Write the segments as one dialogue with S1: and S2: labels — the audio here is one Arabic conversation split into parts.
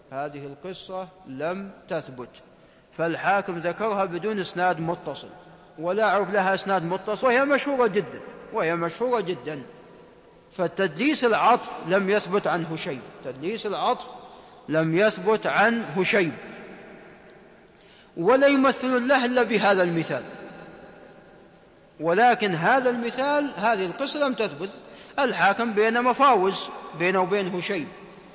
S1: هذه القصة لم تثبت، فالحاكم ذكرها بدون إسناد متصل، ولا أعرف لها إسناد متصل، وهي مشهورة جدا. فتدليس العطف لم يثبت عن هشيم، تدليس العطف لم يثبت عن هشيم، ولا يمثل له إلا بهذا المثال. ولكن هذا المثال، هذه القصة لم تثبت، الحاكم بين مفاوز بينه وبين هشيم،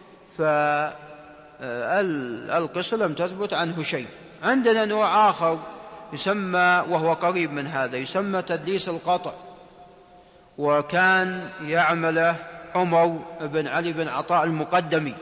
S1: فالقصة لم تثبت عن هشيم. عندنا نوع آخر يسمى، وهو قريب من هذا، يسمى تدليس القطع، وكان يعمله عمر بن علي بن عطاء المقدمي،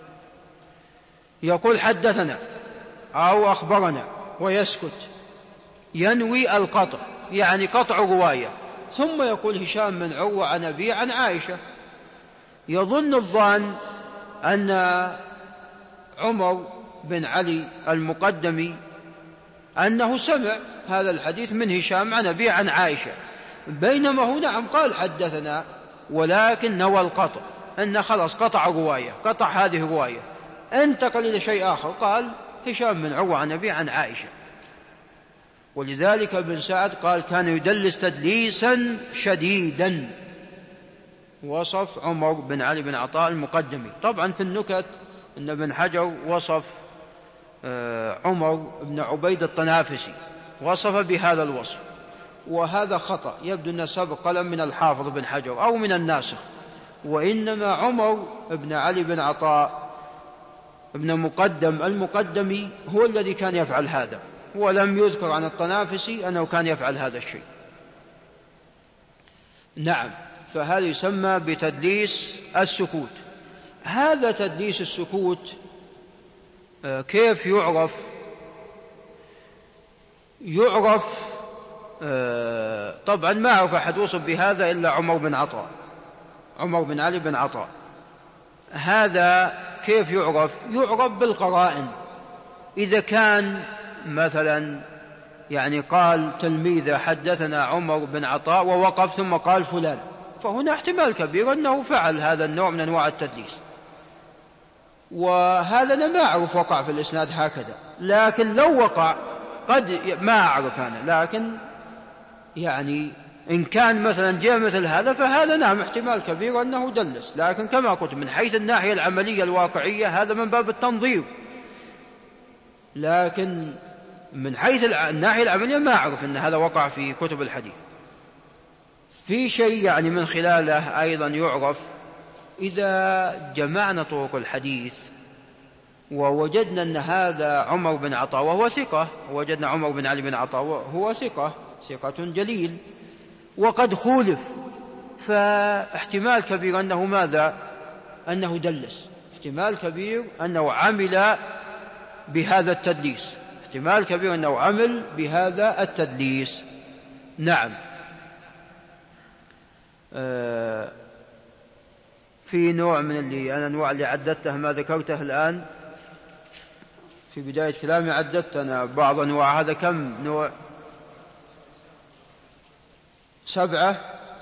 S1: يقول حدثنا أو أخبرنا ويسكت، ينوي القطع يعني قطع رواية، ثم يقول هشام بن عروة عن أبي عن عائشة، يظن الظان أن عمر بن علي المقدمي أنه سمع هذا الحديث من هشام عن أبي عن عائشة، بينما هو نعم قال حدثنا، ولكن نوى القطع، أن خلص قطع رواية، قطع هذه رواية، انتقل إلى شيء آخر، قال هشام بن عروة عن أبي عن عائشة. ولذلك ابن سعد قال كان يدلس تدليسا شديدا، وصف عمر بن علي بن عطاء المقدمي. طبعا في النكت أن ابن حجر وصف عمر بن عبيد الطنافسي، وصف بهذا الوصف، وهذا خطأ، يبدو أن سبق قلم من الحافظ بن حجر أو من الناسخ، وإنما عمر بن علي بن عطاء ابن مقدم المقدمي هو الذي كان يفعل هذا، ولم يذكر عن الطنافسي أنه كان يفعل هذا الشيء. نعم، فهذا يسمى بتدليس السكوت. هذا تدليس السكوت كيف يعرف؟ طبعا ما أعرف أحد وصف بهذا إلا عمر بن علي بن عطاء. هذا كيف يعرف؟ يعرف بالقرائن. إذا كان مثلا يعني قال تلميذه حدثنا عمر بن عطاء ووقف ثم قال فلان، فهنا احتمال كبير أنه فعل هذا النوع من أنواع التدليس، وهذا أنا ما أعرف وقع في الإسناد هكذا، لكن لو وقع قد ما أعرف أنا، لكن يعني إن كان مثلا جاء مثل هذا فهذا نعم احتمال كبير أنه دلس، لكن كما قلت من حيث الناحية العملية الواقعية هذا من باب التنظير، لكن من حيث الناحية العملية ما أعرف أن هذا وقع في كتب الحديث. في شيء يعني من خلاله أيضا يعرف، إذا جمعنا طرق الحديث ووجدنا أن هذا عمر بن عطاء وهو ثقة، وجدنا عمر بن علي بن عطاء وهو ثقة جليل، وقد خولف، فاحتمال كبير أنه ماذا؟ أنه دلس، احتمال كبير أنه عمل بهذا التدليس، احتمال كبير أنه عمل بهذا التدليس. نعم. في نوع من الأنواع اللي عددتها ما ذكرته الآن في بداية كلامي، عددت أنا بعض أنواع. هذا كم نوع؟ 7.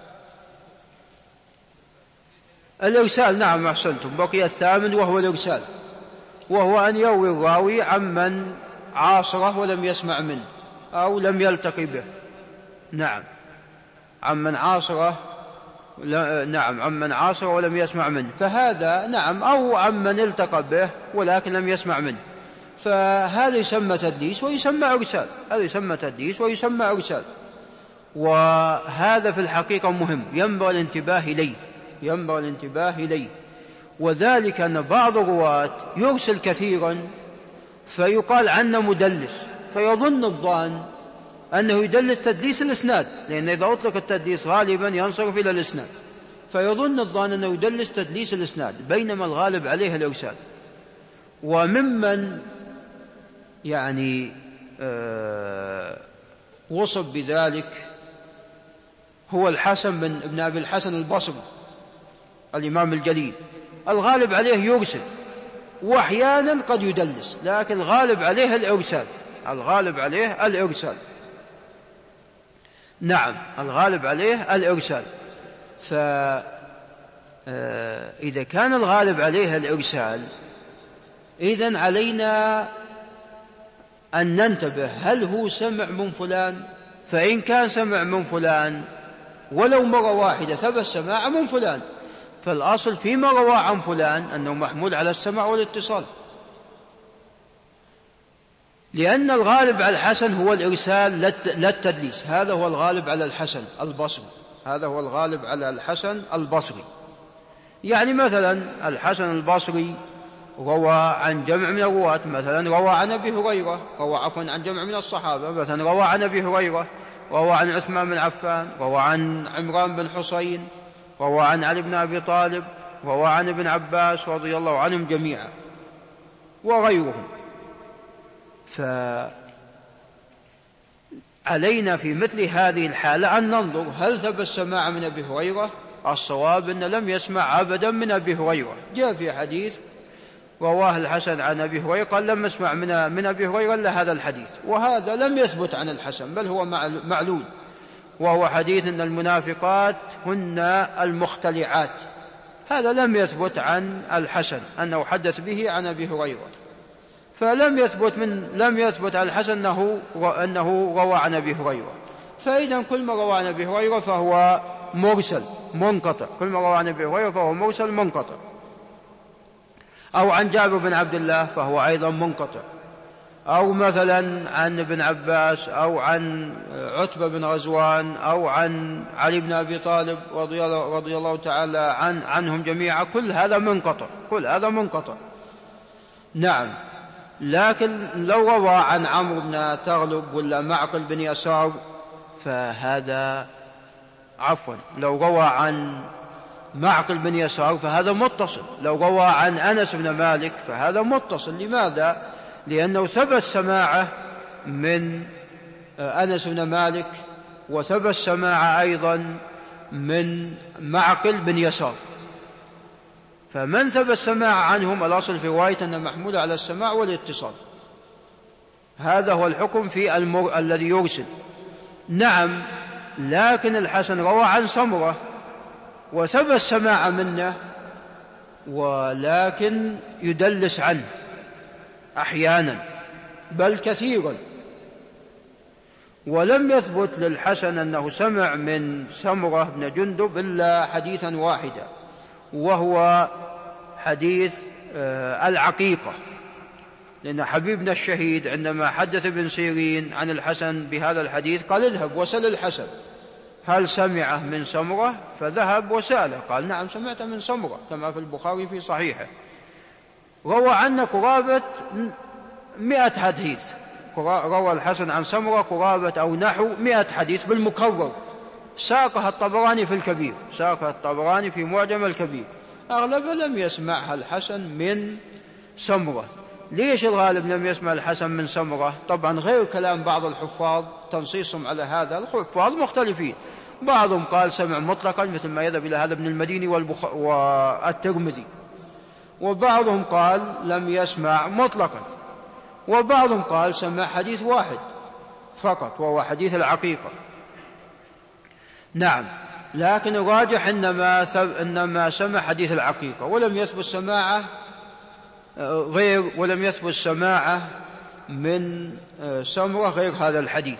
S1: الإرسال، نعم أحسنتم، بقي 8 وهو الإرسال، وهو أن يروي الراوي عمن عاصره ولم يسمع منه أو لم يلتقي به. نعم، عمن عاصره، نعم عمن عاصره ولم يسمع منه، فهذا نعم، أو عمن التقى به ولكن لم يسمع منه، فهذا يسمى تدليس ويسمى إرسال، هذا يسمى تدليس ويسمى إرسال. وهذا في الحقيقة مهم، ينبغي الانتباه إليه، وذلك أن بعض الرواة يرسل كثيرا فيقال عنه مدلس، فيظن الظان أنه يدلس تدليس الإسناد، لأن إذا أطلق التدليس غالبا ينصرف إلى الإسناد، فيظن الظان أنه يدلس تدليس الإسناد، بينما الغالب عليه الإرسال. وممن يعني وصف بذلك هو الحسن بن أبي الحسن البصري الإمام الجليل، الغالب عليه يرسل، وأحيانا قد يدلس، لكن الغالب عليه الإرسال، نعم الغالب عليه الإرسال. فإذا كان الغالب عليه الإرسال إذن علينا أن ننتبه، هل هو سمع من فلان؟ فإن كان سمع من فلان ولو مرة واحدة ثبت سماع من فلان، فالأصل فيما روى عن فلان أنه محمول على السمع والاتصال، لأن الغالب على الحسن هو الإرسال لا التدليس. هذا هو الغالب على الحسن البصري، هذا هو الغالب على الحسن البصري. يعني مثلا الحسن البصري روى عن جمع من الرواة، مثلا روى عن أبي هريرة، عن جمع من الصحابة، مثلا روى عن أبي هريرة، روى عن عثمان بن عفان، روى عن عمران بن حسين، روى عن علي بن أبي طالب، روى عن ابن عباس رضي الله عنهم جميعا وغيرهم. فعلينا في مثل هذه الحالة أن ننظر هل ثبت السماع من أبي هريرة؟ الصواب أن لم يسمع أبدا من أبي هريرة. جاء في حديث رواه الحسن عن أبي هريرة قال لم يسمع من أبي هريرة إلا هذا الحديث، وهذا لم يثبت عن الحسن بل هو معلول، وهو حديث أن المنافقات هن المختلعات. هذا لم يثبت عن الحسن أنه حدث به عن أبي هريرة، فلم يثبت عن الحسن أنه روى عن أبي هريرة. فإذا كل ما روى عن أبي هريرة فهو مرسل منقطع، كل ما روى عن أبي هريرة فهو مرسل منقطع. أو عن جابر بن عبد الله فهو أيضا منقطع، أو مثلا عن ابن عباس، أو عن عتبة بن غزوان، أو عن علي بن أبي طالب رضي الله تعالى عنهم جميعا، كل هذا منقطع. نعم. لكن لو روى عن عمرو بن تغلب ولا معقل بن يسار فهذا لو روى عن معقل بن يسار فهذا متصل، لو روى عن أنس بن مالك فهذا متصل. لماذا؟ لأنه ثبت سماعه من أنس بن مالك، وثبت سماعه أيضا من معقل بن يسار، فمن ثبت سماع عنهم الأصل في رواية أن محمول على السماع والاتصال. هذا هو الحكم في الذي يرسل. نعم. لكن الحسن روى عن سمرة وثبت السماع منه، ولكن يدلس عنه أحيانا بل كثيرا، ولم يثبت للحسن أنه سمع من سمرة بن جندب إلا حديثا واحدا، وهو حديث العقيقة، لأن حبيبنا الشهيد عندما حدث ابن سيرين عن الحسن بهذا الحديث قال اذهب وسل الحسن هل سمعه من سمرة؟ فذهب وسأله قال نعم سمعت من سمرة، كما في البخاري في صحيحه. روى عنا قرابة 100 حديث، روى الحسن عن سمرة قرابة أو نحو 100 حديث بالمكرر، ساقها الطبراني في الكبير، ساقها الطبراني في معجم الكبير، أغلب لم يسمعها الحسن من سمرة. ليش الغالب لم يسمع الحسن من سمرة؟ طبعا غير كلام بعض الحفاظ تنصيصهم على هذا، الحفاظ مختلفين، بعضهم قال سمع مطلقا مثل ما يذهب إلى هذا ابن المديني والترمذي، وبعضهم قال لم يسمع مطلقا، وبعضهم قال سمع حديث واحد فقط وهو حديث العقيقة. نعم. لكن الراجح إنما سمع حديث العقيقة، ولم يثبت سماعه من سمرة غير هذا الحديث.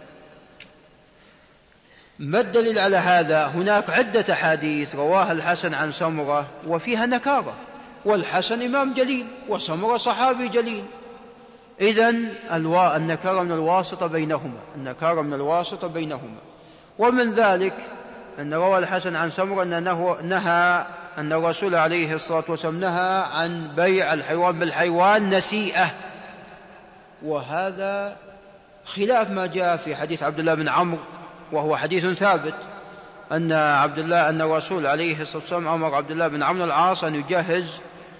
S1: ما الدليل على هذا؟ هناك عدة حديث رواها الحسن عن سمرة وفيها نكارة، والحسن إمام جليل وسمرة صحابي جليل، إذن النكارة من الواسطة بينهما. ومن ذلك أن روى الحسن عن سمرة أنه نهى أن الرسول عليه الصلاة والسلام نهى عن بيع الحيوان بالحيوان نسيئة، وهذا خلاف ما جاء في حديث عبد الله بن عمرو، وهو حديث ثابت أن الرسول عليه الصلاة والسلام أمر عبد الله بن عمرو العاص أن يجهز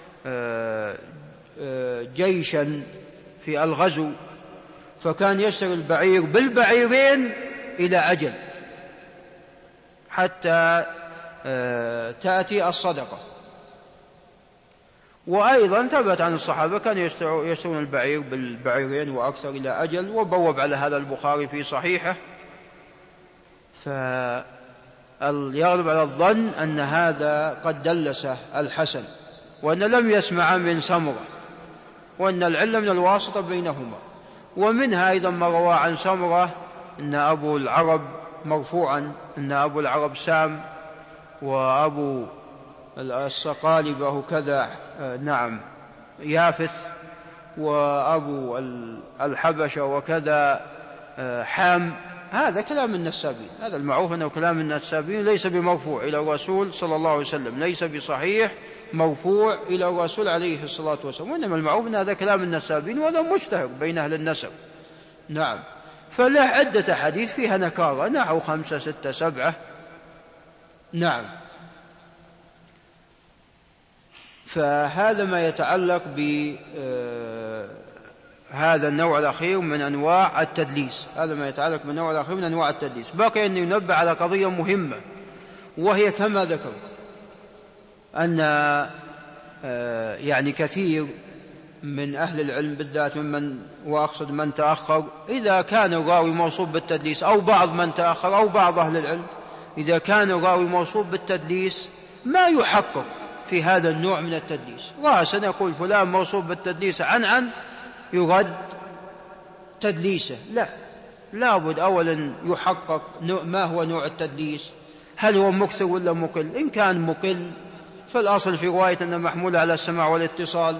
S1: جيشا في الغزو، فكان يشتري البعير بالبعيرين إلى أجل حتى تأتي الصدقة. وأيضا ثبت عن الصحابة كانوا يشترون البعير بالبعيرين وأكثر إلى أجل، وبوب على هذا البخاري في صحيحه. فيغلب على الظن أن هذا قد دلس الحسن وأن لم يسمع من سمرة، وأن العلة من الواسطة بينهما. ومنها أيضا ما روى عن سمرة أن أبو العرب مرفوعا أن أبو العرب سام وأبو الصقالبة وكذا نعم يافث وأبو الحبشة وكذا حام. هذا كلام النسابين، هذا المعروف أنه كلام النسابين ليس بمرفوع إلى الرسول صلى الله عليه وسلم، ليس بصحيح مرفوع إلى الرسول عليه الصلاة والسلام، وإنما المعروف أن هذا كلام النسابين وهذا مشتهر بين أهل النسب. نعم. فله عدة حديث فيها نكارة، نحو 5 6 7. نعم. فهذا ما يتعلق بهذا النوع الأخير من أنواع التدليس. هذا ما يتعلق بالنوع الأخير من أنواع التدليس. بقي أن ينبه على قضية مهمة، وهي كما ذكر أن يعني كثير من أهل العلم بالذات ممن وأقصد من تأخر، إذا كان الراوي موصوف بالتدليس أو بعض من تأخر أو بعض أهل العلم، إذا كان الراوي موصوف بالتدليس ما يحقق في هذا النوع من التدليس. رأسا يقول فلان موصوف بالتدليس عن يرد تدليسه، لا بد أولا يحقق ما هو نوع التدليس، هل هو مكثر ولا مقل. إن كان مقل فالأصل في رواية أنه محمول على السماع والاتصال.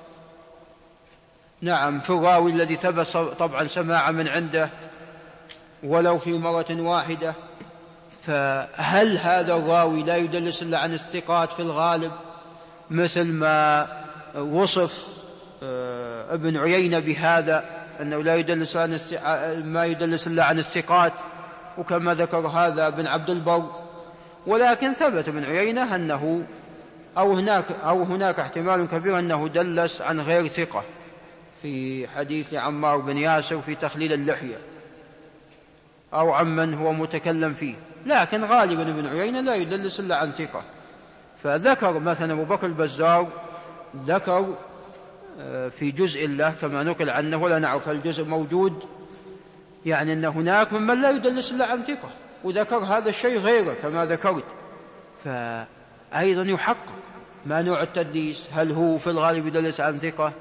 S1: نعم. في الراوي الذي ثبت طبعا سماع من عنده ولو في مرة واحدة، فهل هذا الراوي لا يدلس إلا عن الثقات في الغالب، مثل ما وصف ابن عيينة بهذا أنه لا يدلس ما يدلس إلا عن الثقات، وكما ذكر هذا ابن عبد البر. ولكن ثبت ابن عيينة أنه أو هناك احتمال كبير أنه دلس عن غير ثقة في حديث عمار بن ياسر في تخليل اللحية، أو عمن هو متكلم فيه، لكن غالبا ابن عيينة لا يدلس إلا عن ثقة. فذكر مثلا أبو بكر البزار ذكر في جزء له كما نقل عنه ولا نعرف الجزء موجود، يعني أن هناك ممن لا يدلس إلا عن ثقة، وذكر هذا الشيء غيره كما ذكرت. فأيضا يحقق ما نوع التدليس، هل هو في الغالب يدلس عن ثقة،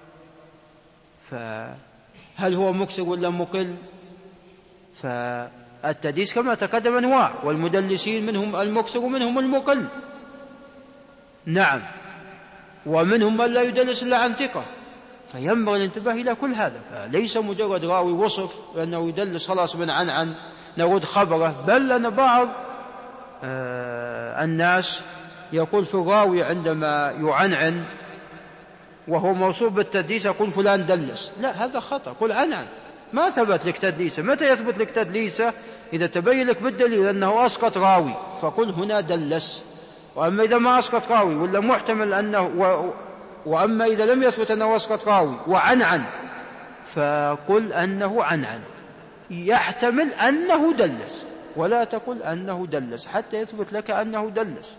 S1: فهل هو مكثر ولا مقل. فالتدليس كما تقدم أنواع، والمدلسين منهم المكثر ومنهم المقل. نعم. ومنهم من لا يدلس إلا عن ثقة، فينبغي الانتباه إلى كل هذا. فليس مجرد راوي وصف أنه يدلس خلاص من عن نرد خبره، بل أن بعض الناس يقول في الراوي عندما يعنعن وهو موصوف بالتدليس يقول فلان دلس. لا، هذا خطأ. قل عنعن، ما ثبت لك تدليسه. متى يثبت لك تدليسه؟ إذا تبين لك بالدليل أنه أسقط راوي فقل هنا دلس. وأما إذا ما أسقط راوي ولا محتمل أنه وأما إذا لم يثبت أنه أسقط راوي وعنعن فقل أنه عنعن، يحتمل أنه دلس، ولا تقل أنه دلس حتى يثبت لك أنه دلس.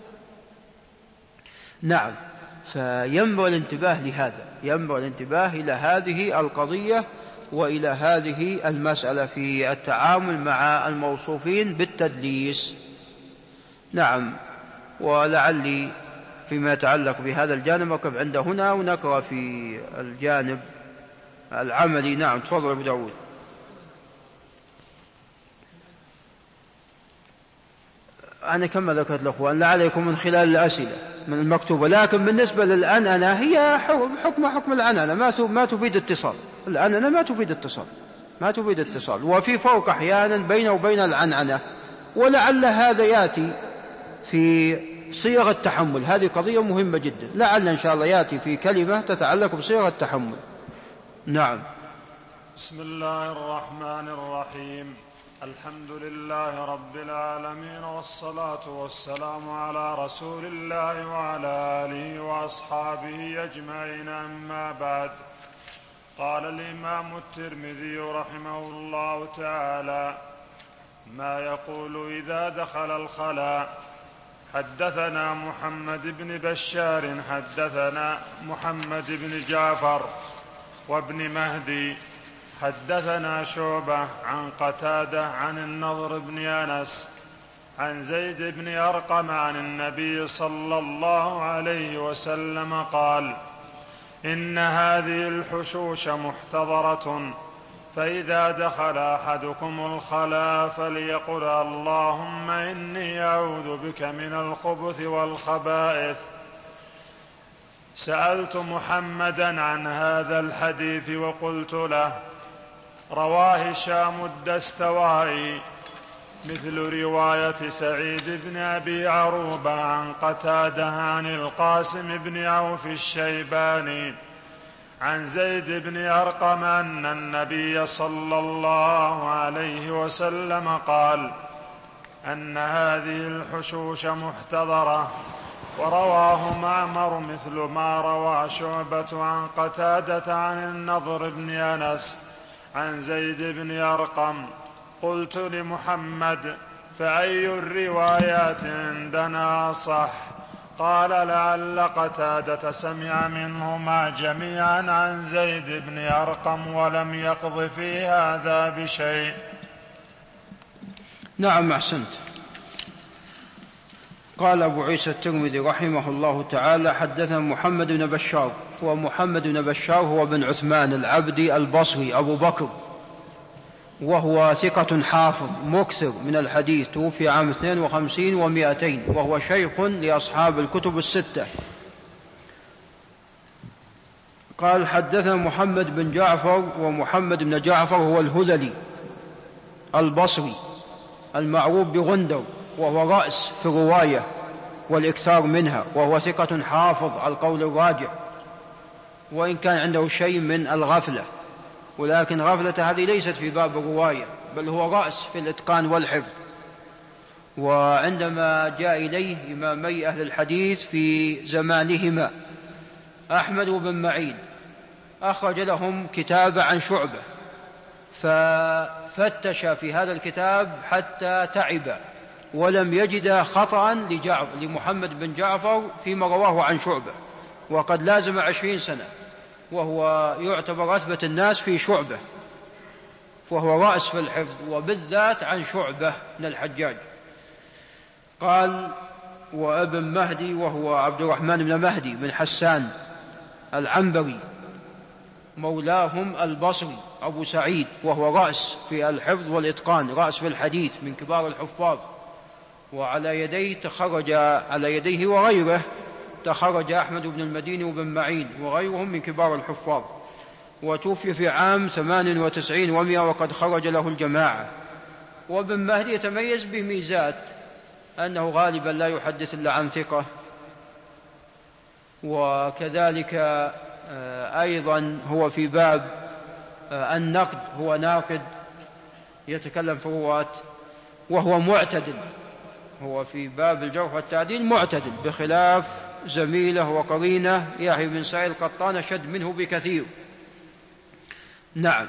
S1: نعم. فينبغي الانتباه لهذا، ينبغي الانتباه إلى هذه القضية وإلى هذه المسألة في التعامل مع الموصوفين بالتدليس. نعم. ولعلي فيما يتعلق بهذا الجانب نقف عند هنا ونقرأ في الجانب العملي. نعم. تفضل أبو داود. أنا كما ذكرت الأخوان لعليكم من خلال الأسئلة من المكتوبة، لكن بالنسبة للأنأنة هي حكم العنأنة ما تفيد اتصال. الأنأنة ما تفيد اتصال، وفي فرق أحيانا بينه وبين العنعنة، ولعل هذا يأتي في صيغ التحمل. هذه قضية مهمة جدا، لعل إن شاء الله يأتي في كلمة تتعلق بصيغ التحمل. نعم.
S2: بسم الله الرحمن الرحيم. الحمد لله رب العالمين، والصلاة والسلام على رسول الله وعلى آله وأصحابه أجمعين. أما بعد، قال الإمام الترمذي رحمه الله تعالى: ما يقول إذا دخل الخلاء. حدثنا محمد بن بشار حدثنا محمد بن جعفر وابن مهدي حدثنا شعبة عن قتادة عن النضر بن أنس عن زيد بن أرقم عن النبي صلى الله عليه وسلم قال: إن هذه الحشوش محتضرة، فإذا دخل أحدكم الخلاء فليقل اللهم إني أعوذ بك من الخبث والخبائث. سألت محمدا عن هذا الحديث وقلت له: رواه هشام الدستوائي مثل رواية سعيد بن أبي عروبة عن قتادة عن القاسم بن عوف الشيباني عن زيد بن أرقم أن النبي صلى الله عليه وسلم قال: أن هذه الحشوش محتضرة. ورواه معمر مثل ما روى شعبة عن قتادة عن النضر بن أنس عن زيد بن أرقم. قلت لمحمد: فأي الروايات عندنا صح؟ قال: لعل قتادة سمع منهما جميعا عن زيد بن أرقم ولم يقض في هذا بشيء.
S1: نعم، أحسنت. قال أبو عيسى الترمذي رحمه الله تعالى: حدثنا محمد بن بشار. ومحمد بن بشار هو بن عثمان العبدي البصري أبو بكر، وهو ثقة حافظ مكثر من الحديث، توفي عام 52 و200، وهو شيخ لأصحاب الكتب الستة. قال: حدثنا محمد بن جعفر. ومحمد بن جعفر هو الهذلي البصري المعروف بغندر، وهو رأس في الرواية والإكثار منها، وهو ثقة حافظ على القول الراجح، وإن كان عنده شيء من الغفلة، ولكن غفلة هذه ليست في باب الرواية، بل هو رأس في الإتقان والحفظ. وعندما جاء إليه إمامي أهل الحديث في زمانهما أحمد بن معين أخرج لهم كتاب عن شعبة، ففتش في هذا الكتاب حتى تعب ولم يجد خطأ لمحمد بن جعفر فيما رواه عن شعبة، وقد لازم 20 سنة، وهو يعتبر أثبت الناس في شعبة، فهو رأس في الحفظ، وبالذات عن شعبة من الحجاج. قال: وابن مهدي، وهو عبد الرحمن بن مهدي بن حسان العنبري مولاهم البصري أبو سعيد، وهو رأس في الحفظ والإتقان، رأس في الحديث من كبار الحفاظ، وعلى يديه وغيره تخرج أحمد بن المديني وبن معين وغيرهم من كبار الحفاظ، وتوفي في عام 98 و100، وقد خرج له الجماعة. وابن مهدي يتميز بميزات: أنه غالبا لا يحدث إلا عن ثقة، وكذلك أيضا هو في باب النقد، هو ناقد يتكلم في الرواة، وهو معتدل، هو في باب الجرح والتعديل معتدل، بخلاف زميله وقرينه يحيى بن سعيد القطان شد منه بكثير. نعم.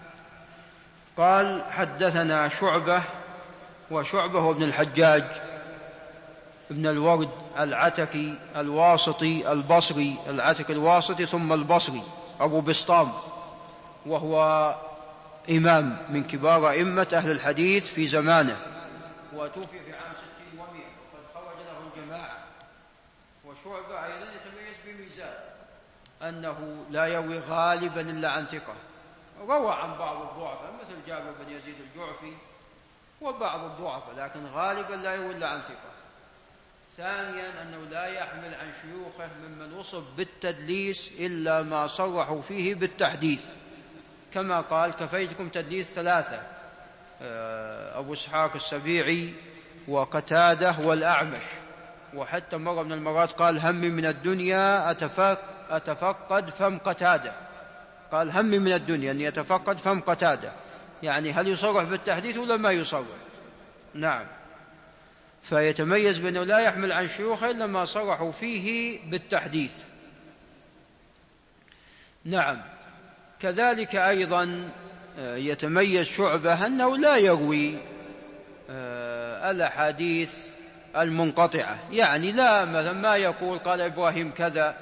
S1: قال: حدثنا شعبة. وشعبة هو ابن الحجاج ابن الورد العتكي الواسطي البصري، العتكي الواسطي ثم البصري، أبو بسطام، وهو إمام من كبار أئمة أهل الحديث في زمانه، وتوفي في عام 60 و100، وقد خرج له الجماعة. وشعبة أيضا يتميز بميزات: أنه لا يروي غالبا إلا عن ثقة، روى عن بعض الضعفاء مثل جابر بن يزيد الجعفي وبعض الضعفاء، لكن غالبا لا يروي إلا عن ثقة. ثانيا، أنه لا يحمل عن شيوخه ممن وصف بالتدليس إلا ما صرحوا فيه بالتحديث، كما قال: كفيتكم تدليس 3، أبو إسحاق السبيعي وقتادة والأعمش. وحتى مرة من المرات قال: همي من الدنيا أتفقد فم قتادة، قال: همي من الدنيا أن يتفقد فم قتادة، يعني هل يصرح بالتحديث ولا ما يصرح؟ نعم. فيتميز بأنه لا يحمل عن شيوخه إلا ما صرحوا فيه بالتحديث. نعم. كذلك أيضا يتميز شعبة أنه لا يروي الأحاديث المنقطعة، يعني لا مثلا ما يقول قال إبراهيم كذا،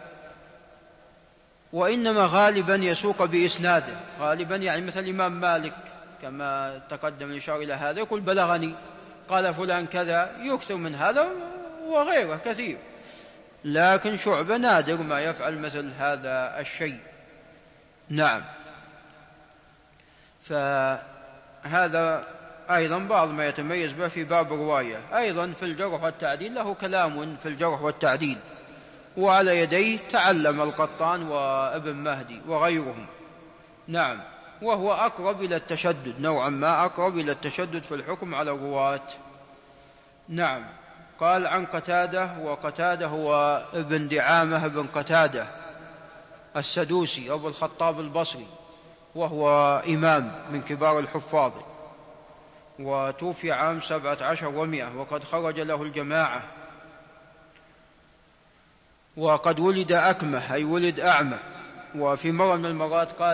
S1: وإنما غالبا يسوق بإسناده، غالبا يعني مثل الإمام مالك كما تقدم الإشارة إلى هذا، يقول: بلغني قال فلان كذا، يكثر من هذا وغيره كثير. لكن شعبة نادر ما يفعل مثل هذا الشيء. نعم. فهذا أيضا بعض ما يتميز به في باب الرواية. أيضا في الجرح والتعديل له كلام في الجرح والتعديل، وعلى يديه تعلم القطان وابن مهدي وغيرهم. نعم. وهو أقرب إلى التشدد، نوعا ما أقرب إلى التشدد في الحكم على الرواة. نعم. قال عن قتادة، وقتادة هو ابن دعامة بن قتادة السدوسي أبو الخطاب البصري، وهو إمام من كبار الحفاظ، وتوفي عام 17 و100، وقد خرج له الجماعة. وقد ولد أكمه أي ولد أعمى. وفي مرة من المرات قال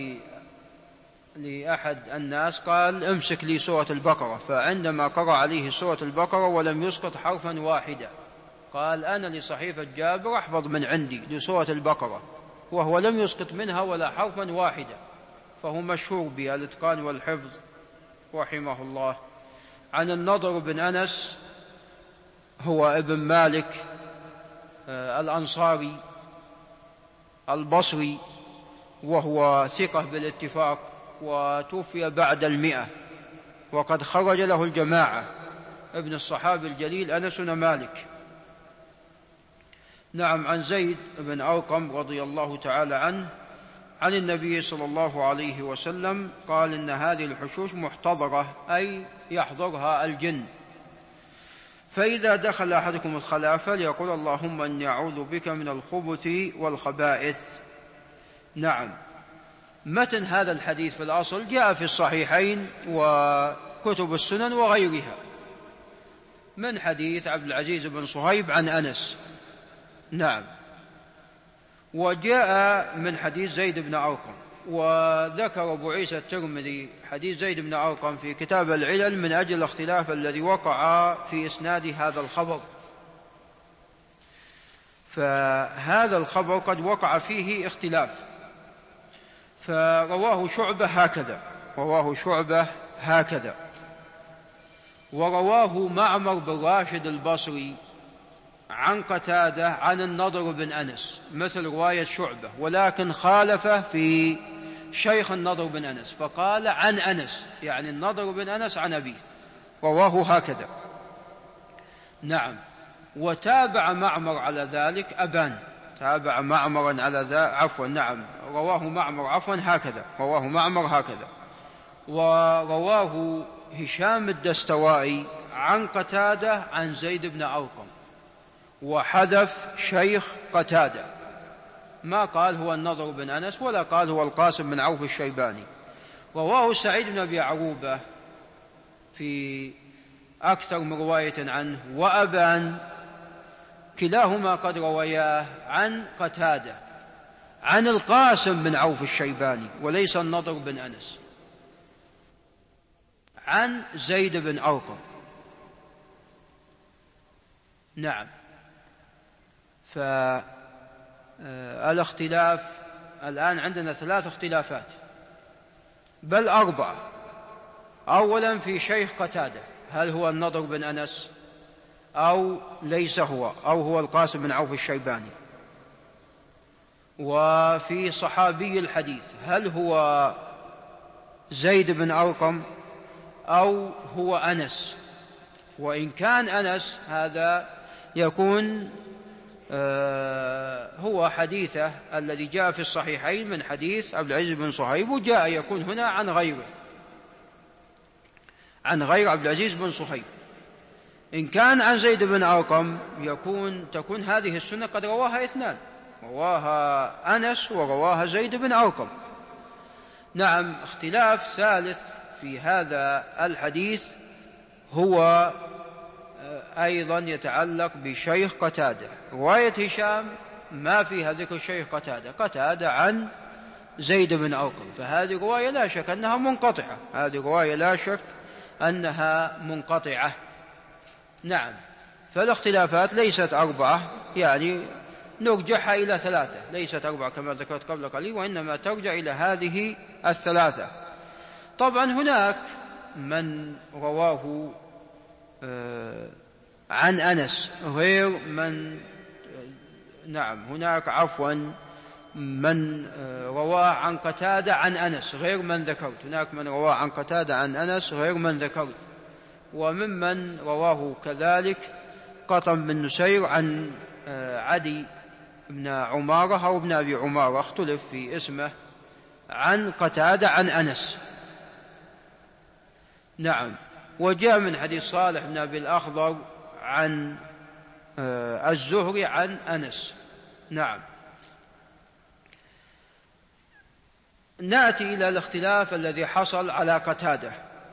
S1: لأحد الناس، قال امسك لي سورة البقرة، فعندما قرأ عليه سورة البقرة ولم يسقط حرفا واحدا قال أنا لصحيفة جابر أحفظ من عندي لسورة البقرة، وهو لم يسقط منها ولا حرفا واحدا، فهو مشهور بالإتقان والحفظ رحمه الله. عن النضر بن أنس، هو ابن مالك الأنصاري البصري، وهو ثقة بالاتفاق، وتوفي بعد 100، وقد خرج له الجماعة، ابن الصحابي الجليل أنس بن مالك. نعم. عن زيد بن أرقم رضي الله تعالى عنه عن النبي صلى الله عليه وسلم قال إن هذه الحشوش محتضرة أي يحضرها الجن، فإذا دخل أحدكم الخلاء فليقول اللهم إني أعوذ بك من الخبث والخبائث. نعم. متن هذا الحديث في الأصل جاء في الصحيحين وكتب السنن وغيرها من حديث عبد العزيز بن صهيب عن أنس. نعم. وجاء من حديث زيد بن أرقم، وذكر أبو عيسى الترمذي حديث زيد بن أرقم في كتاب العلل من أجل الاختلاف الذي وقع في إسناد هذا الخبر. فهذا الخبر قد وقع فيه اختلاف، فرواه شعبة هكذا، ورواه معمر بن راشد البصري عن قتادة عن النضر بن أنس مثل رواية شعبة، ولكن خالف في شيخ النضر بن أنس فقال عن أنس، يعني النضر بن أنس عن أبيه، رواه هكذا. نعم. وتابع معمر على ذلك أبان، تابع معمرا على ذا نعم. رواه معمر هكذا. ورواه هشام الدستوائي عن قتادة عن زيد بن أرقم، وحذف شيخ قتادة، ما قال هو النضر بن أنس ولا قال هو القاسم بن عوف الشيباني. رواه سعيد بن أبي عروبة في أكثر من رواية عنه، وأبان كلاهما قد رواياه عن قتادة عن القاسم بن عوف الشيباني وليس النضر بن أنس، عن زيد بن أرقم. نعم. فالاختلاف الآن عندنا 3 اختلافات بل 4. أولا في شيخ قتادة، هل هو النضر بن أنس أو ليس هو، أو هو القاسم بن عوف الشيباني. وفي صحابي الحديث، هل هو زيد بن أرقم أو هو أنس. وإن كان أنس هذا يكون هو حديثه الذي جاء في الصحيحين من حديث عبد العزيز بن صهيب، وجاء يكون هنا عن غيره، عن غير عبد العزيز بن صهيب. إن كان عن زيد بن أرقم تكون هذه السنة قد رواها 2، رواها أنس ورواها زيد بن أرقم. نعم. اختلاف ثالث في هذا الحديث هو أيضا يتعلق بشيخ قتادة. رواية هشام ما فيها ذكر شيخ قتادة عن زيد بن أرقم، فهذه رواية لا شك أنها منقطعة. نعم. فالاختلافات ليست 4، يعني نرجعها إلى 3، ليست 4 كما ذكرت قبل قليل، وإنما ترجع إلى هذه 3. طبعا هناك من رواه عن أنس غير من نعم هناك عفوا من رواه عن قتادة عن أنس غير من ذكرت، هناك من رواه عن قتادة عن أنس غير من ذكرت. وممن رواه كذلك قطن بن نسير عن عدي بن عمارة أو ابن أبي عمارة، اختلف في اسمه، عن قتادة عن أنس. نعم. وجاء من حديث صالح بن أبي الأخضر عن الزهري عن أنس. نعم. نأتي إلى الاختلاف الذي حصل على قتادة.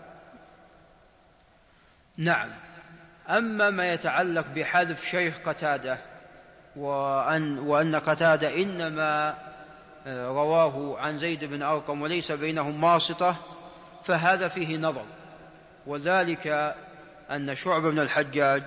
S1: نعم. أما ما يتعلق بحذف شيخ قتادة وأن قتادة إنما رواه عن زيد بن أرقم وليس بينهم واسطة، فهذا فيه نظر، وذلك أن شعبة بن الحجاج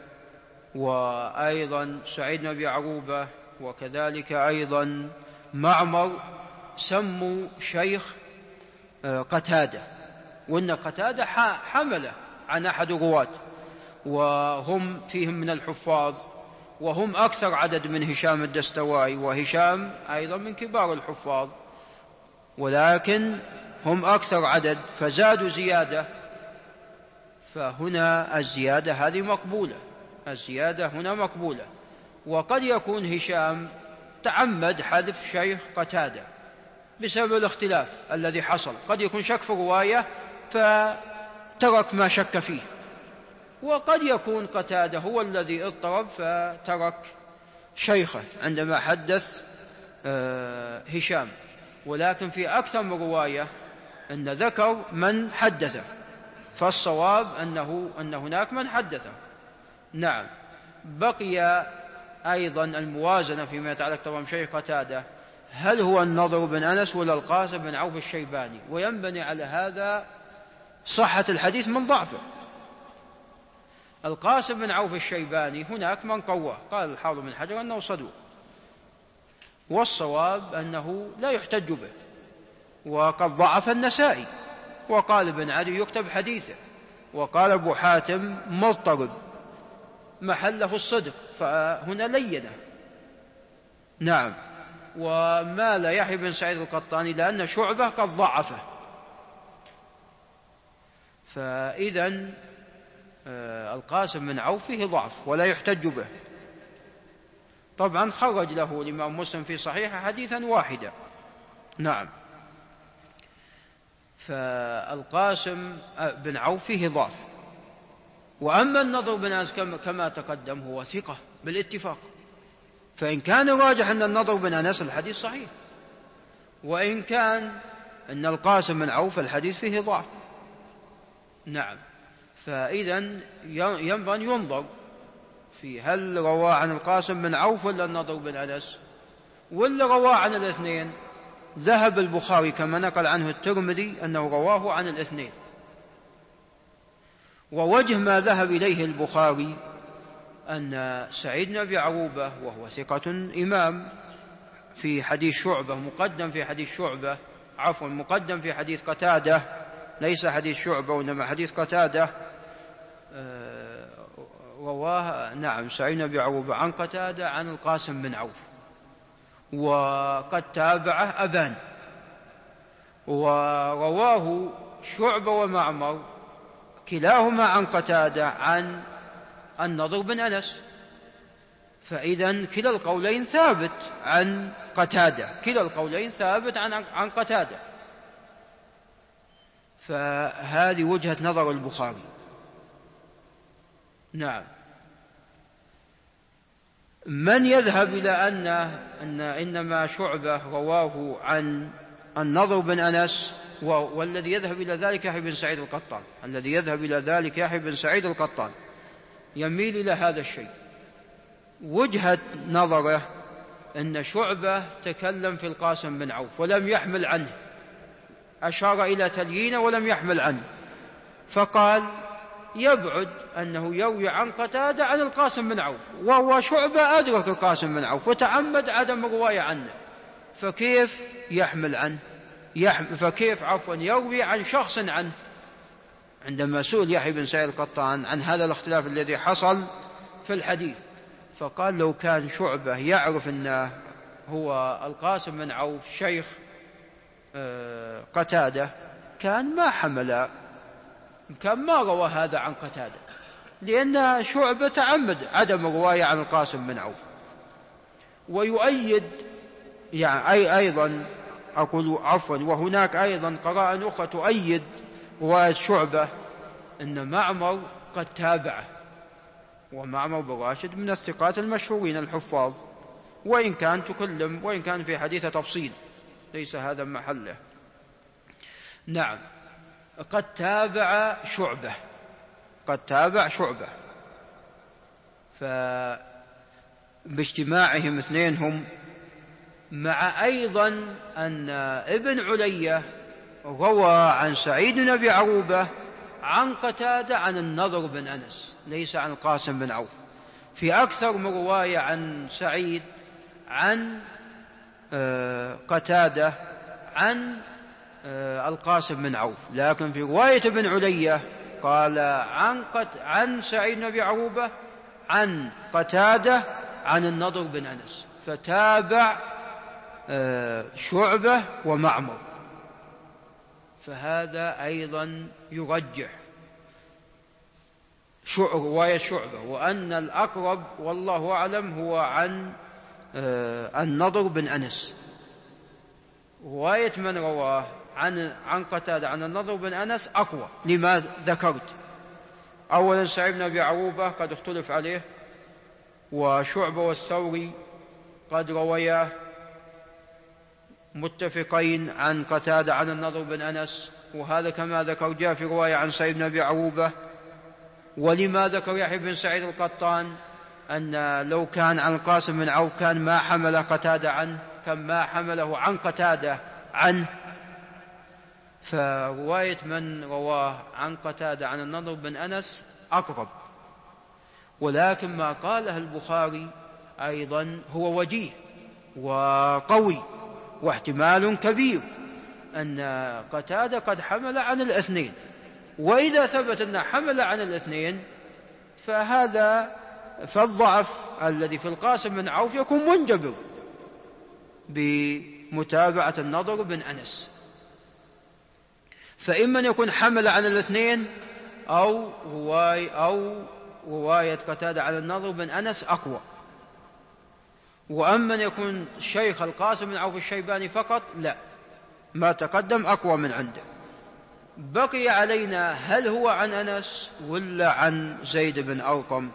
S1: وأيضا سعيد بن أبي عروبة وكذلك أيضا معمر سموا شيخ قتادة، وأن قتادة حمله عن أحد الرواة، وهم فيهم من الحفاظ، وهم أكثر عدد من هشام الدستوائي، وهشام أيضا من كبار الحفاظ، ولكن هم أكثر عدد فزادوا زيادة، فهنا الزيادة هذه مقبولة، الزيادة هنا مقبولة. وقد يكون هشام تعمد حذف شيخ قتادة بسبب الاختلاف الذي حصل، قد يكون شك في الرواية فترك ما شك فيه، وقد يكون قتادة هو الذي اضطرب فترك شيخه عندما حدث هشام، ولكن في أكثر من رواية أن ذكر من حدثه، فالصواب أن هناك من حدثه. نعم. بقي أيضا الموازنة فيما يتعلق طبعا بشيخ قتادة، هل هو النضر بن أنس ولا القاسم بن عوف الشيباني؟ وينبني على هذا صحة الحديث من ضعفه. القاسم بن عوف الشيباني هناك من قواه، قال الحافظ بن حجر أنه صدوق، والصواب أنه لا يحتج به، وقد ضعف النسائي، وقال ابن عدي يكتب حديثه، وقال أبو حاتم مضطرب محله الصدق، فهنا لينه. نعم. ومال يحيى بن سعيد القطاني لأن شعبة قد ضعفه، فإذن القاسم بن عوف فيه ضعف ولا يحتج به. طبعا خرج له الإمام مسلم في صحيح حديثا واحدا. نعم. فالقاسم بن عوف فيه ضعف. وأما النضر بن أنس كما تقدم هو ثقة بالاتفاق، فإن كان راجح أن النضر بن أنس الحديث صحيح، وإن كان أن القاسم بن عوف الحديث فيه ضعف. نعم. فإذن ينبغي أن ينظر في هل رواه عن القاسم بن عوف ولا النضر بن أنس، ولا رواه عن الاثنين. ذهب البخاري كما نقل عنه الترمذي أنه رواه عن الاثنين، ووجه ما ذهب إليه البخاري أن سعيد بن أبي عروبة وهو ثقة إمام في حديث شعبة مقدم في حديث شعبة، عفوا مقدم في حديث قتادة، ليس حديث شعبة وإنما حديث قتادة، رواه نعم سعيد بن أبي عروبة عن قتادة عن القاسم بن عوف، وقد تابعه أبان، ورواه شعبة ومعمر كلاهما عن قتادة عن النضر بن أنس، فإذن كلا القولين ثابت عن قتادة، كلا القولين ثابت عن قتادة، فهذه وجهة نظر البخاري. نعم. من يذهب إلى أن إنما شعبة رواه عن النضر بن أنس، والذي يذهب إلى ذلك يحيى بن سعيد القطان، الذي يذهب إلى ذلك يحيى بن سعيد القطان يميل إلى هذا الشيء. وجهة نظره أن شعبة تكلم في القاسم بن عوف ولم يحمل عنه، أشار إلى تليينه ولم يحمل عنه، فقال يبعد أنه يروي عن قتادة عن القاسم بن عوف، وهو شعبة أدرك القاسم بن عوف وتعمد عدم الرواية عنه، فكيف يحمل عنه؟ فكيف يروي عن شخص عنه؟ عندما سئل يحيى بن سعيد القطان عن هذا الاختلاف الذي حصل في الحديث، فقال لو كان شعبة يعرف أنه هو القاسم بن عوف شيخ قتادة كان ما روى هذا عن قتادة، لأن شعبة تعمد عدم الرواية عن القاسم بن عوف. ويؤيد يعني أيضا أقول عفوا، وهناك أيضا قراءة أخرى تؤيد رواية شعبة أن معمر قد تابعه، ومعمر بن راشد من الثقات المشهورين الحفاظ، وإن كان في حديث تفصيل ليس هذا محله. نعم، قد تابع شعبة، فباجتماعهم اثنينهم، مع أيضا أن ابن علية روى عن سعيد بن أبي عروبة عن قتادة عن النضر بن أنس ليس عن القاسم بن عوف، في أكثر من رواية عن سعيد عن قتادة عن القاسم بن عوف، لكن في رواية ابن علية قال عن سعيد بن أبي عروبة عن قتادة عن النضر بن أنس، فتابع شعبة ومعمر، فهذا أيضا يرجح رواية شعبة، وأن الأقرب والله أعلم هو عن النضر بن أنس. رواية من رواه عن قتادة عن النضر بن أنس أقوى لما ذكرت. أولا سعيد بن أبي عروبة قد اختلف عليه، وشعبة والثوري قد روياه متفقين عن قتادة عن النضر بن أنس، وهذا كما ذكر جاء في رواية عن سعيد بن أبي عروبة. ولما ذكر يحيى بن سعيد القطان أن لو كان عن القاسم بن عوف كان ما حمل قتادة عنه، كان ما حمله عن قتادة عنه، فرواية من رواه عن قتادة عن النضر بن أنس أقرب. ولكن ما قاله البخاري أيضا هو وجيه وقوي، واحتمال كبير أن قتادة قد حمل عن الاثنين، وإذا ثبت أنه حمل عن الاثنين فالضعف الذي في القاسم بن عوف يكون منجبر بمتابعة النضر بن أنس، فإما أن يكون حمل عن الاثنين أو رواية قتادة عن النضر بن أنس أقوى. وأما أن يكون شيخ القاسم بن عوف الشيباني فقط لا، ما تقدم أقوى من عنده. بقي علينا هل هو عن أنس ولا عن زيد بن أرقم؟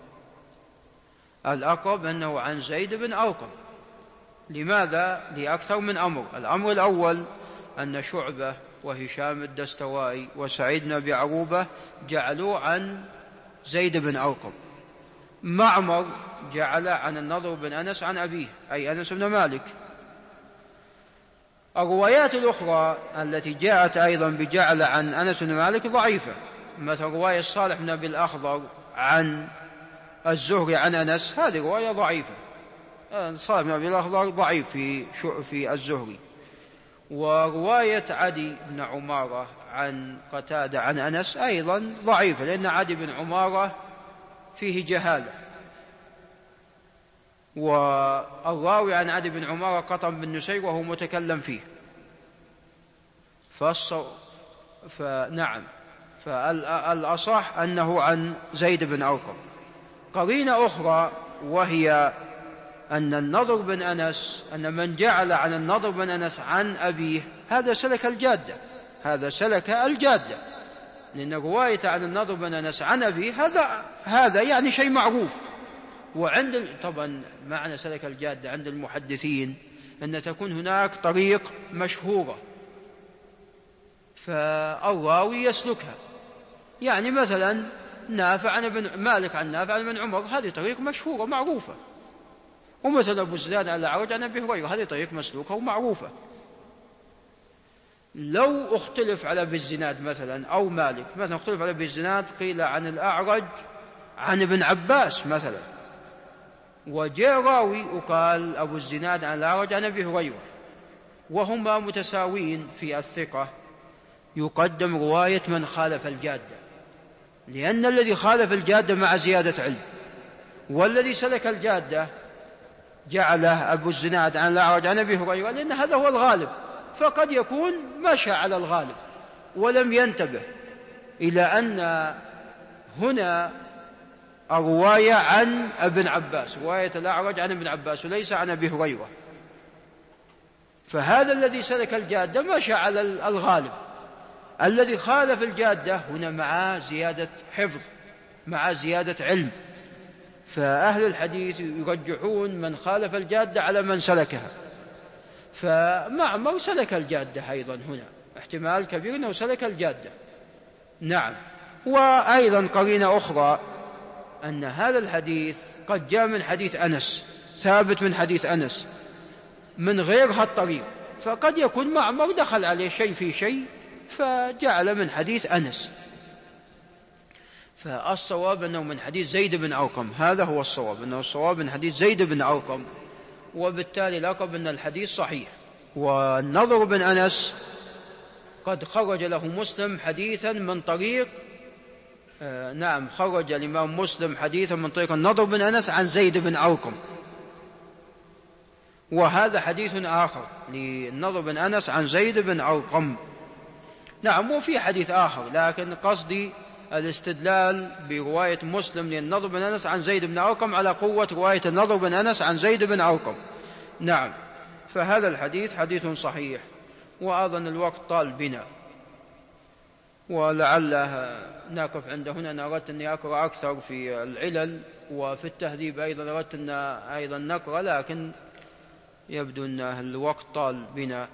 S1: الأقرب أنه عن زيد بن أرقم. لماذا؟ لأكثر من أمر. الأمر الأول أن شعبة وهشام الدستوائي وسعيد بن أبي عروبة جعلوا عن زيد بن أرقم، معمر جعل عن النضر بن أنس عن أبيه أي أنس بن مالك. الروايات الأخرى التي جاءت أيضا بجعل عن أنس بن مالك ضعيفة، مثل رواية صالح بن أبي الأخضر عن الزهري عن أنس، هذه رواية ضعيفة. صالح بن أبي الأخضر ضعيف في الزهري. ورواية عدي بن عمارة عن قتادة عن أنس أيضا ضعيفة، لأن عدي بن عمارة فيه جهالة، والراوي عن عدي بن عمارة قطن بن نسير وهو متكلم فيه. فنعم، فالأصح أنه عن زيد بن أرقم. قرينة أخرى وهي أن النضر بن أنس، أن من جعل عن النضر بن أنس عن أبيه هذا سلك الجادة، لأن رواية عن النضر بن أنس عن أبيه هذا يعني شيء معروف. طبعا معنى سلك الجادة عند المحدثين أن تكون هناك طريق مشهورة فالراوي يسلكها، يعني مثلا نافع عن ابن مالك عن نافع عن ابن عمر، هذه طريق مشهورة معروفة. ومثلا أبو الزناد عن الأعرج عن أبي هريرة، هذه طريق مسلوكة ومعروفة. لو اختلف على ابي الزناد مثلا أو مالك، مثلا اختلف على ابي الزناد قيل عن الأعرج عن ابن عباس مثلا، وجاء راوي وقال أبو الزناد عن الأعرج عن أبي هريرة، وهما متساوين في الثقة، يقدم رواية من خالف الجادة، لأن الذي خالف الجادة مع زيادة علم، والذي سلك الجادة جعله أبو الزناد عن الأعرج عن أبي هريرة لأن هذا هو الغالب، فقد يكون مشى على الغالب ولم ينتبه إلى أن هنا الرواية عن ابن عباس، رواية الأعرج عن ابن عباس وليس عن أبي هريرة، فهذا الذي سلك الجادة مشى على الغالب. الذي خالف الجادة هنا مع زيادة حفظ مع زيادة علم، فأهل الحديث يرجحون من خالف الجادة على من سلكها، فمعمر سلك الجادة أيضا هنا احتمال كبير أنه سلك الجادة. نعم. وأيضا قرينة أخرى أن هذا الحديث قد جاء من حديث أنس، ثابت من حديث أنس من غير هالطريق، فقد يكون معمر دخل عليه شيء في شيء فجعل من حديث أنس، فالصواب أنه من حديث زيد بن أرقم، هذا هو الصواب، أنه الصواب من حديث زيد بن أرقم، وبالتالي لقب أن الحديث صحيح. والنضر بن أنس قد خرج له مسلم حديثا من طريق نعم خرج الإمام مسلم حديثا من طريق النضر بن أنس عن زيد بن أرقم، وهذا حديث آخر للنضر بن أنس عن زيد بن أرقم. نعم. وفي حديث آخر، لكن قصدي الاستدلال برواية مسلم للنضر بن أنس عن زيد بن أرقم على قوة رواية النضر بن أنس عن زيد بن أرقم. نعم. فهذا الحديث حديث صحيح. وأظن الوقت طال بنا، ولعله نقف عند هنا. أنا أردت أني أقرأ أكثر في العلل وفي التهذيب أيضا أردت أن أيضا نقرأ، لكن يبدو أن الوقت طال بنا.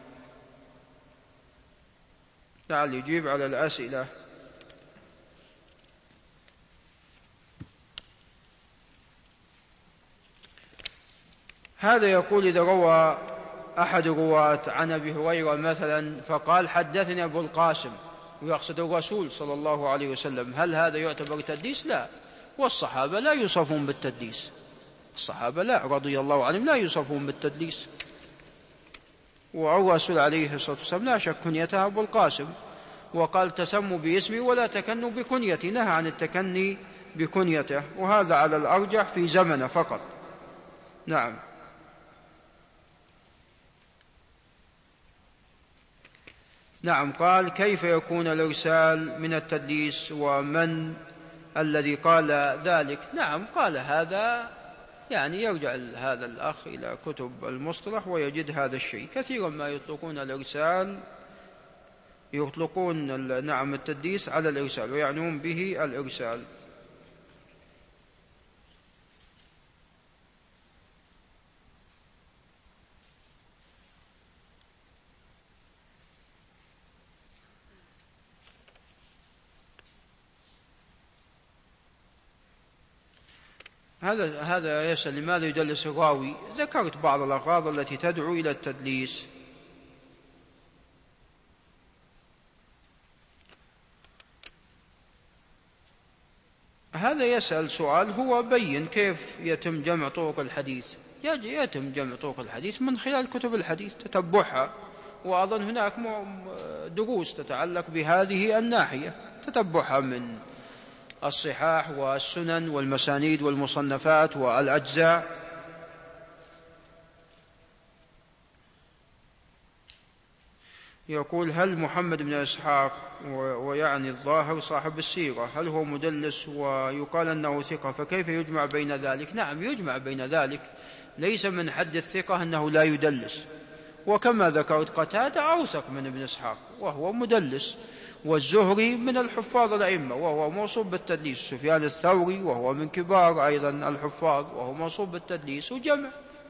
S1: تعال يجيب على الأسئلة. هذا يقول إذا روى أحد الرواة عن أبي هريرة مثلا فقال حدثني أبو القاسم ويقصد الرسول صلى الله عليه وسلم، هل هذا يعتبر تدليس؟ لا، والصحابة لا يوصفون بالتدليس، الصحابة لا رضي الله عنهم لا يوصفون بالتدليس. والرسول عليه الصلاة والسلام لا شك كنيته أبو القاسم، وقال تسموا باسمي ولا تكنوا بكنيتي، نهى عن التكني بكنيته، وهذا على الأرجح في زمنه فقط. نعم. نعم. قال كيف يكون الإرسال من التدليس ومن الذي قال ذلك؟ نعم، قال هذا يعني يرجع هذا الأخ إلى كتب المصطلح ويجد هذا الشيء. كثيرا ما يطلقون الإرسال، يطلقون نعم التدليس على الإرسال ويعنون به الإرسال. هذا يسأل لماذا يدلس الراوي؟ ذكرت بعض الأغراض التي تدعو إلى التدليس. هذا يسأل سؤال هو بين كيف يتم جمع طرق الحديث. يتم جمع طرق الحديث من خلال كتب الحديث تتبعها، وأظن هناك دروس تتعلق بهذه الناحية تتبعها من الصحاح والسنن والمسانيد والمصنفات والأجزاء. يقول هل محمد بن إسحاق ويعني الظاهر صاحب السيرة هل هو مدلس ويقال أنه ثقة، فكيف يجمع بين ذلك؟ نعم يجمع بين ذلك، ليس من حد الثقة أنه لا يدلس، وكما ذكرت قتادة أوثق من ابن إسحاق وهو مدلس، والزهري من الحفاظ الأئمة وهو موصوف بالتدليس، سفيان الثوري وهو من كبار أيضا الحفاظ وهو موصوف بالتدليس، وجمع.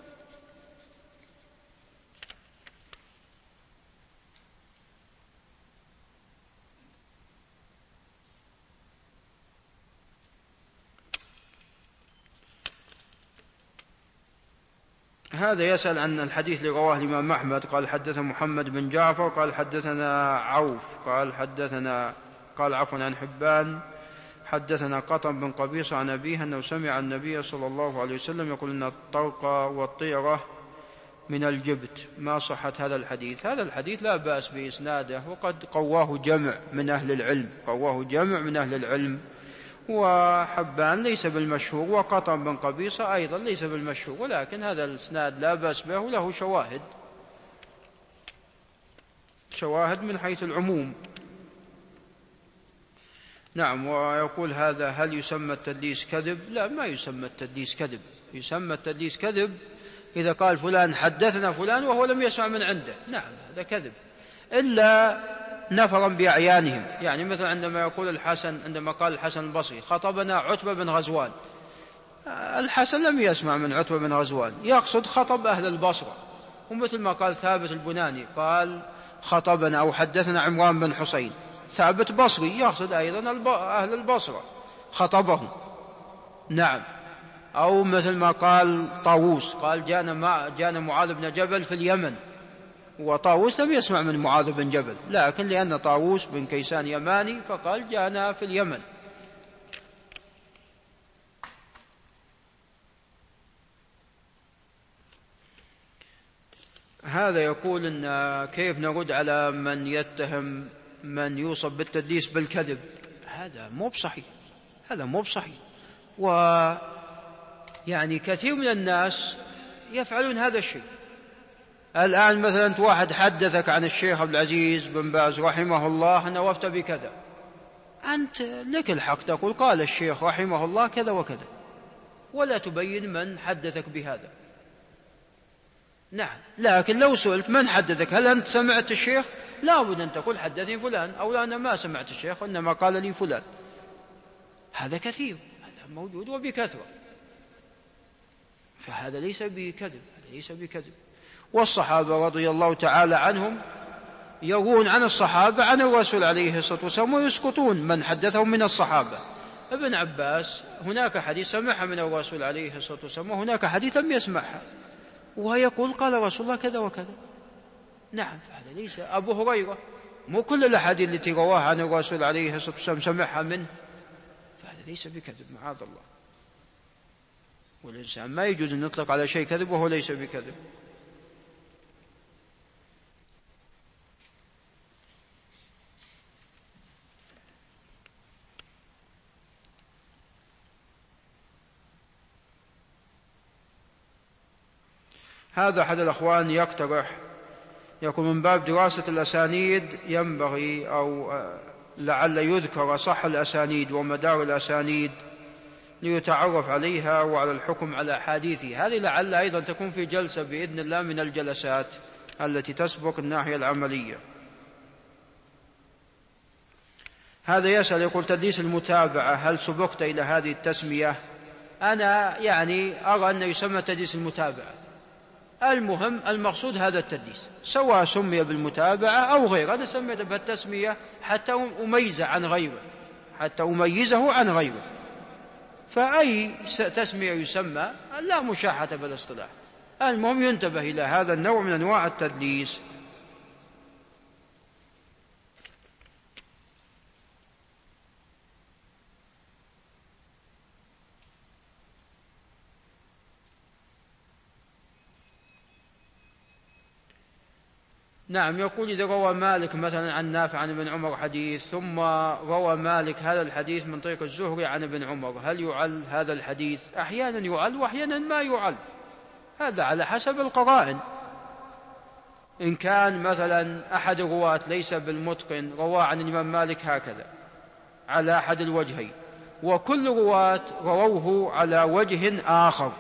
S1: هذا يسأل عن الحديث اللي رواه الإمام أحمد قال حدثنا محمد بن جعفر قال حدثنا عوف قال عفوا عن حبان حدثنا قطن بن قبيصة عن أبيه أنه سمع النبي صلى الله عليه وسلم يقول أن الطرق والطيرة من الجبت. ما صحة هذا الحديث؟ هذا الحديث لا بأس بإسناده، وقد قواه جمع من أهل العلم، وحبان ليس بالمشهور، وقطن بن قبيصة أيضا ليس بالمشهور، ولكن هذا الإسناد لا بأس به وله شواهد من حيث العموم. نعم. ويقول هذا هل يسمى التدليس كذب؟ لا، ما يسمى التدليس كذب. يسمى التدليس كذب إذا قال فلان حدثنا فلان وهو لم يسمع من عنده، نعم هذا كذب، إلا نفرا بأعيانهم. يعني مثلا عندما قال الحسن البصري خطبنا عتبة بن غزوان، الحسن لم يسمع من عتبة بن غزوان، يقصد خطب أهل البصرة. ومثل ما قال ثابت البناني قال خطبنا أو حدثنا عمران بن حسين، ثابت بصري يقصد أيضا أهل البصرة خطبهم. نعم. أو مثل ما قال طاووس قال جانا معاذ بن جبل في اليمن، وطاووس لم يسمع من معاذ بن جبل، لكن لأن طاووس بن كيسان يماني فقال جانا في اليمن. هذا يقول إن كيف نرد على من يتهم من يوصف بالتدليس بالكذب؟ هذا مو بصحيح. ويعني كثير من الناس يفعلون هذا الشيء. الآن مثلا أنت واحد حدثك عن الشيخ عبد العزيز بن باز رحمه الله أنه أفتى بكذا، أنت لك الحق تقول قال الشيخ رحمه الله كذا وكذا، ولا تبين من حدثك بهذا. نعم. لكن لو سئلت من حدثك هل أنت سمعت الشيخ، لا بد أن تقول حدثني فلان، أو أنا ما سمعت الشيخ وإنما قال لي فلان. هذا كثير، هذا موجود وبكثرة، فهذا ليس بكذب. والصحابة رضي الله تعالى عنهم يروون عن الصحابة عن الرسول عليه الصلاة والسلام ويسكتون من حدثهم من الصحابة. ابن عباس هناك حديث سمعها من الرسول عليه الصلاة والسلام، وهناك حديث لم يسمعها، ويقول قال رسول الله كذا وكذا. نعم. فهذا ليس. أبو هريرة مو كل الأحاديث التي رواها عن الرسول عليه الصلاة والسلام سمعها منه، فهذا ليس بكذب معاذ الله. والإنسان ما يجوز أن يطلق على شيء كذب وهو ليس بكذب. هذا أحد الأخوان يقترح، يقول من باب دراسة الأسانيد ينبغي أو لعل يذكر صح الأسانيد ومدار الأسانيد ليتعرف عليها وعلى الحكم على أحاديثه. هذه لعل أيضا تكون في جلسة بإذن الله من الجلسات التي تسبق الناحية العملية. هذا يسأل يقول تدليس المتابعة هل سبقت إلى هذه التسمية؟ أنا أرى أن يسمى تدليس المتابعة. المهم المقصود هذا التدليس، سواء سمي بالمتابعة أو غيره، أنا سميت بالتسمية حتى أميزه عن غيره. فأي تسمية يسمى لا مشاحة بالاصطلاح، المهم ينتبه إلى هذا النوع من أنواع التدليس. نعم. يقول إذا روى مالك مثلا عن نافع عن ابن عمر حديث، ثم روى مالك هذا الحديث من طريق الزهري عن ابن عمر، هل يعل هذا الحديث؟ أحيانا يعل وأحيانا ما يعل، هذا على حسب القرائن. إن كان مثلا أحد الرواة ليس بالمتقن روى عن الإمام مالك هكذا على أحد الوجهين، وكل رواة رووه على وجه آخر،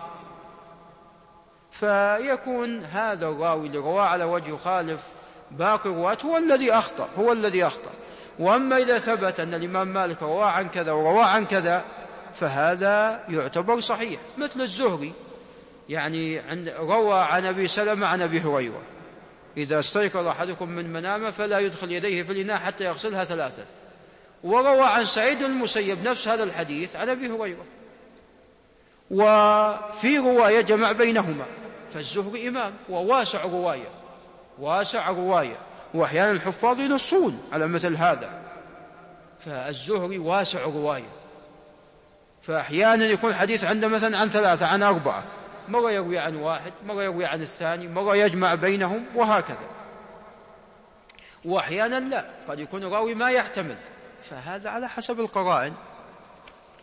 S1: فيكون هذا الراوي اللي رواه على وجه خالف باقي الرواة هو الذي أخطأ. وأما إذا ثبت أن الإمام مالك رواه عن كذا ورواه عن كذا فهذا يعتبر صحيح، مثل الزهري روى عن أبي سلمة عن أبي هريرة إذا استيقظ أحدكم من منامه فلا يدخل يديه في الإناء حتى يغسلها 3، وروى عن سعيد المسيب نفس هذا الحديث عن أبي هريرة، وفي رواية جمع بينهما، فالزهري إمام وواسع رواية، وأحيانا الحفاظ ينصون على مثل هذا، فالزهري واسع رواية، فأحيانا يكون حديث عنده مثلا عن 3 عن 4، مرة يروي عن 1، مرة يروي عن الثاني، مرة يجمع بينهم وهكذا. وأحيانا لا، قد يكون راوي ما يحتمل، فهذا على حسب القرائن.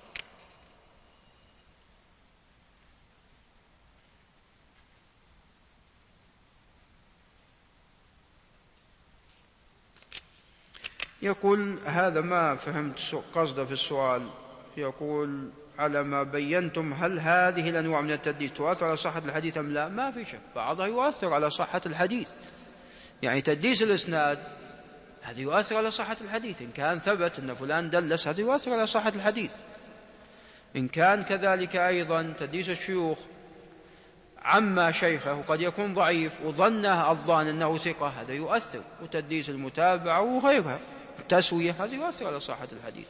S1: يقول هذا ما فهمت قصده في السؤال. يقول على ما بينتم هل هذه الأنواع من التدليس تؤثر على صحة الحديث أم لا؟ ما في شك بعضها يؤثر على صحة الحديث، يعني تدليس الإسناد هذا يؤثر على صحة الحديث، إن كان ثبت أن فلان دلس هذا يؤثر على صحة الحديث. إن كان كذلك أيضا تدليس الشيوخ عما شيخه وقد يكون ضعيف وظنه الظان أنه ثقة هذا يؤثر، وتدليس المتابعة وغيرها التسوية هذا يؤثر على صحة الحديث.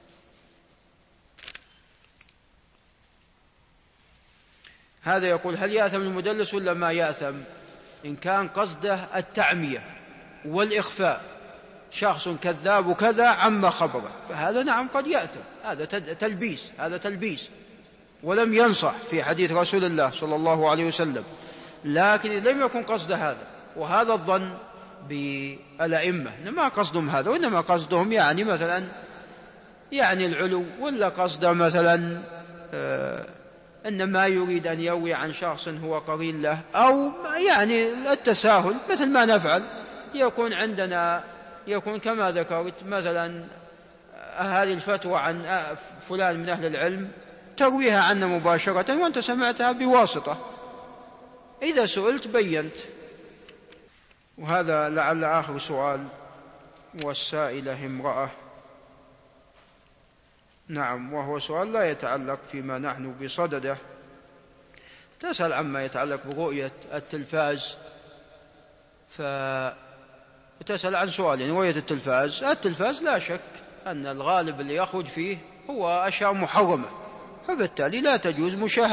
S1: هذا يقول هل يأثم المدلس ولا ما يأثم؟ إن كان قصده التعمية والإخفاء، شخص كذاب وكذا عما خبره، فهذا نعم قد يأثم، هذا تلبيس، هذا تلبيس ولم ينصح في حديث رسول الله صلى الله عليه وسلم. لكن لم يكن قصد هذا، وهذا الظن بالأئمة إنما قصدهم هذا، وإنما قصدهم يعني مثلا يعني العلو، ولا قصد مثلا إنما يريد أن يروي عن شخص هو قرين له، أو يعني التساهل مثل ما نفعل. يكون عندنا يكون كما ذكرت مثلا هذه الفتوى عن فلان من أهل العلم ترويها عنا مباشرة وأنت سمعتها بواسطة، إذا سئلت بينت. وهذا لعل آخر سؤال، والسائلة امرأة. نعم، وهو سؤال لا يتعلق فيما نحن بصدده، تسأل عما يتعلق برؤية التلفاز، فتسأل عن سؤال يعني رؤية التلفاز لا شك أن الغالب اللي يخرج فيه هو أشياء محرمة، فبالتالي لا تجوز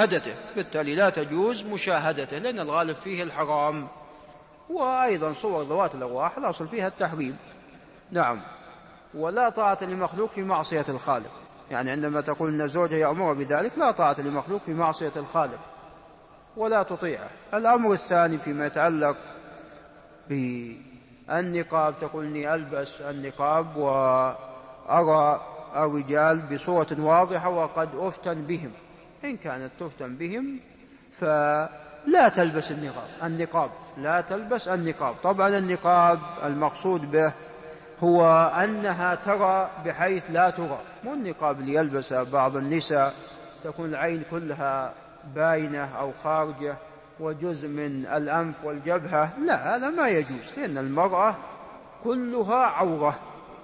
S1: مشاهدته، لأن الغالب فيه الحرام، وأيضا صور ذوات الأرواح الأصل فيها التحريم. نعم، ولا طاعة لمخلوق في معصية الخالق، يعني عندما تقول أن الزوجة يأمر بذلك لا طاعة لمخلوق في معصية الخالق ولا تطيعه. الأمر الثاني فيما يتعلق بالنقاب، تقول إني ألبس النقاب وأرى الرجال بصورة واضحة وقد أفتن بهم، إن كانت تفتن بهم فلا تلبس النقاب. طبعا النقاب المقصود به هو أنها ترى بحيث لا ترى، مو النقاب اللي يلبسها بعض النساء تكون العين كلها باينة أو خارجة وجزء من الأنف والجبهة، لا، هذا ما يجوز، لأن المرأة كلها عورة.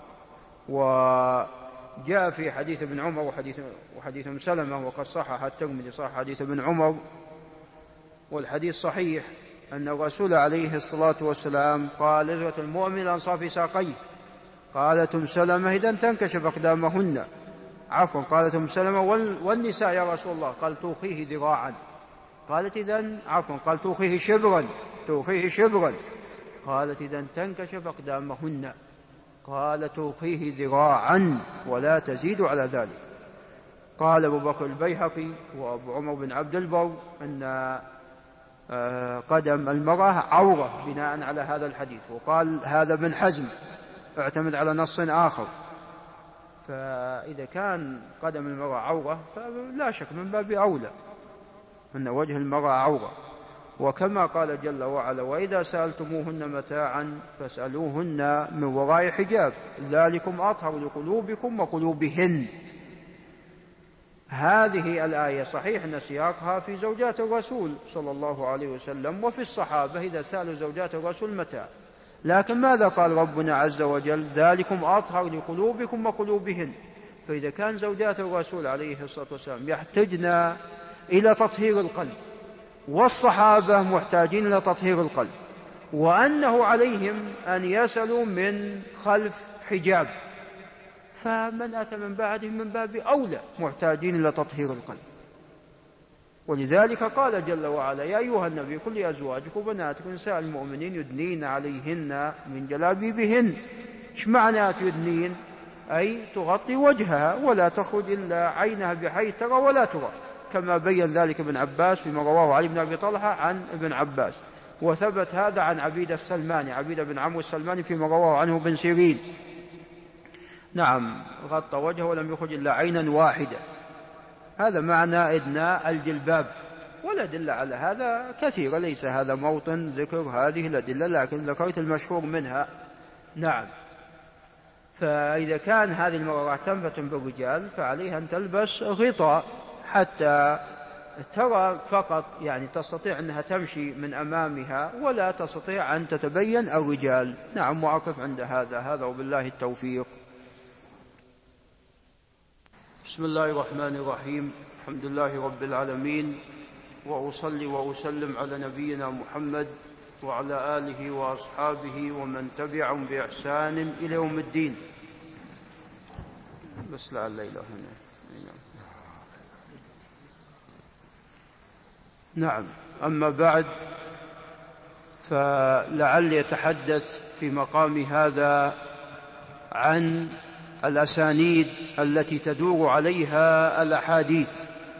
S1: وجاء في حديث ابن عمر وحديث ام سلمة، وقد صحح الترمذي صح حديث ابن عمر، والحديث صحيح، أن الرسول عليه الصلاة والسلام قال إذرة المؤمن الأنصاف ساقيه. قالت ام سلمة إذن تنكشف أقدامهن، قالت ام سلمة والنساء يا رسول الله؟ قال توخيه ذراعا. قالت إذن قال توخيه شبرا. قالت إذن تنكشف أقدامهن. قال توخيه ذراعا ولا تزيد على ذلك. قال أبو بكر البيهقي وأبو عمر بن عبد البر أن قدم المرأة عورة بناء على هذا الحديث، وقال هذا ابن حزم اعتمد على نص آخر. فإذا كان قدم المرأة عورة فلا شك من باب أولى أن وجه المرأة عورة. وكما قال جل وعلا وإذا سألتموهن متاعا فاسألوهن من وراء حجاب ذلكم أطهر لقلوبكم وقلوبهن. هذه الآية صحيح أن سياقها في زوجات الرسول صلى الله عليه وسلم وفي الصحابة إذا سألوا زوجات الرسول متاع، لكن ماذا قال ربنا عز وجل؟ ذلكم أطهر لقلوبكم وقلوبهن. فإذا كان زوجات الرسول عليه الصلاة والسلام يحتاجن إلى تطهير القلب، والصحابة محتاجين إلى تطهير القلب، وأنه عليهم أن يسألوا من خلف حجاب، فمن أتى من بعدهم من باب أولى محتاجين إلى تطهير القلب. ولذلك قال جل وعلا يا أيها النبي قل لأزواجك وبناتك ونساء المؤمنين يدنين عليهن من جلابيبهن. ايش معنى يدنين؟ أي تغطي وجهها ولا تخرج إلا عينها بحيث ترى ولا ترى، كما بين ذلك ابن عباس فيما رواه علي بن أبي طلحة عن ابن عباس، وثبت هذا عن عبيد بن عمرو السلماني فيما رواه عنه بن سيرين. نعم، غطى وجهه ولم يخرج إلا عينا واحدة، هذا معنى إدناء الجلباب. والأدلة على هذا كثيرة، ليس هذا موطن ذكر هذه الأدلة، لكن ذكرت المشهور منها. نعم. فإذا كان هذه المرأة تنفتن بالرجال فعليها أن تلبس غطاء حتى ترى فقط، يعني تستطيع أنها تمشي من أمامها ولا تستطيع أن تتبين الرجال. نعم، وأقف عند هذا وبالله التوفيق. بسم الله الرحمن الرحيم. الحمد لله رب العالمين، وأصلي وأسلم على نبينا محمد وعلى آله وأصحابه ومن تبعهم بإحسان إلى يوم الدين. بس لعل الليلة هنا. نعم، أما بعد، فلعل يتحدث في مقام هذا عن الأسانيد التي تدور عليها الأحاديث.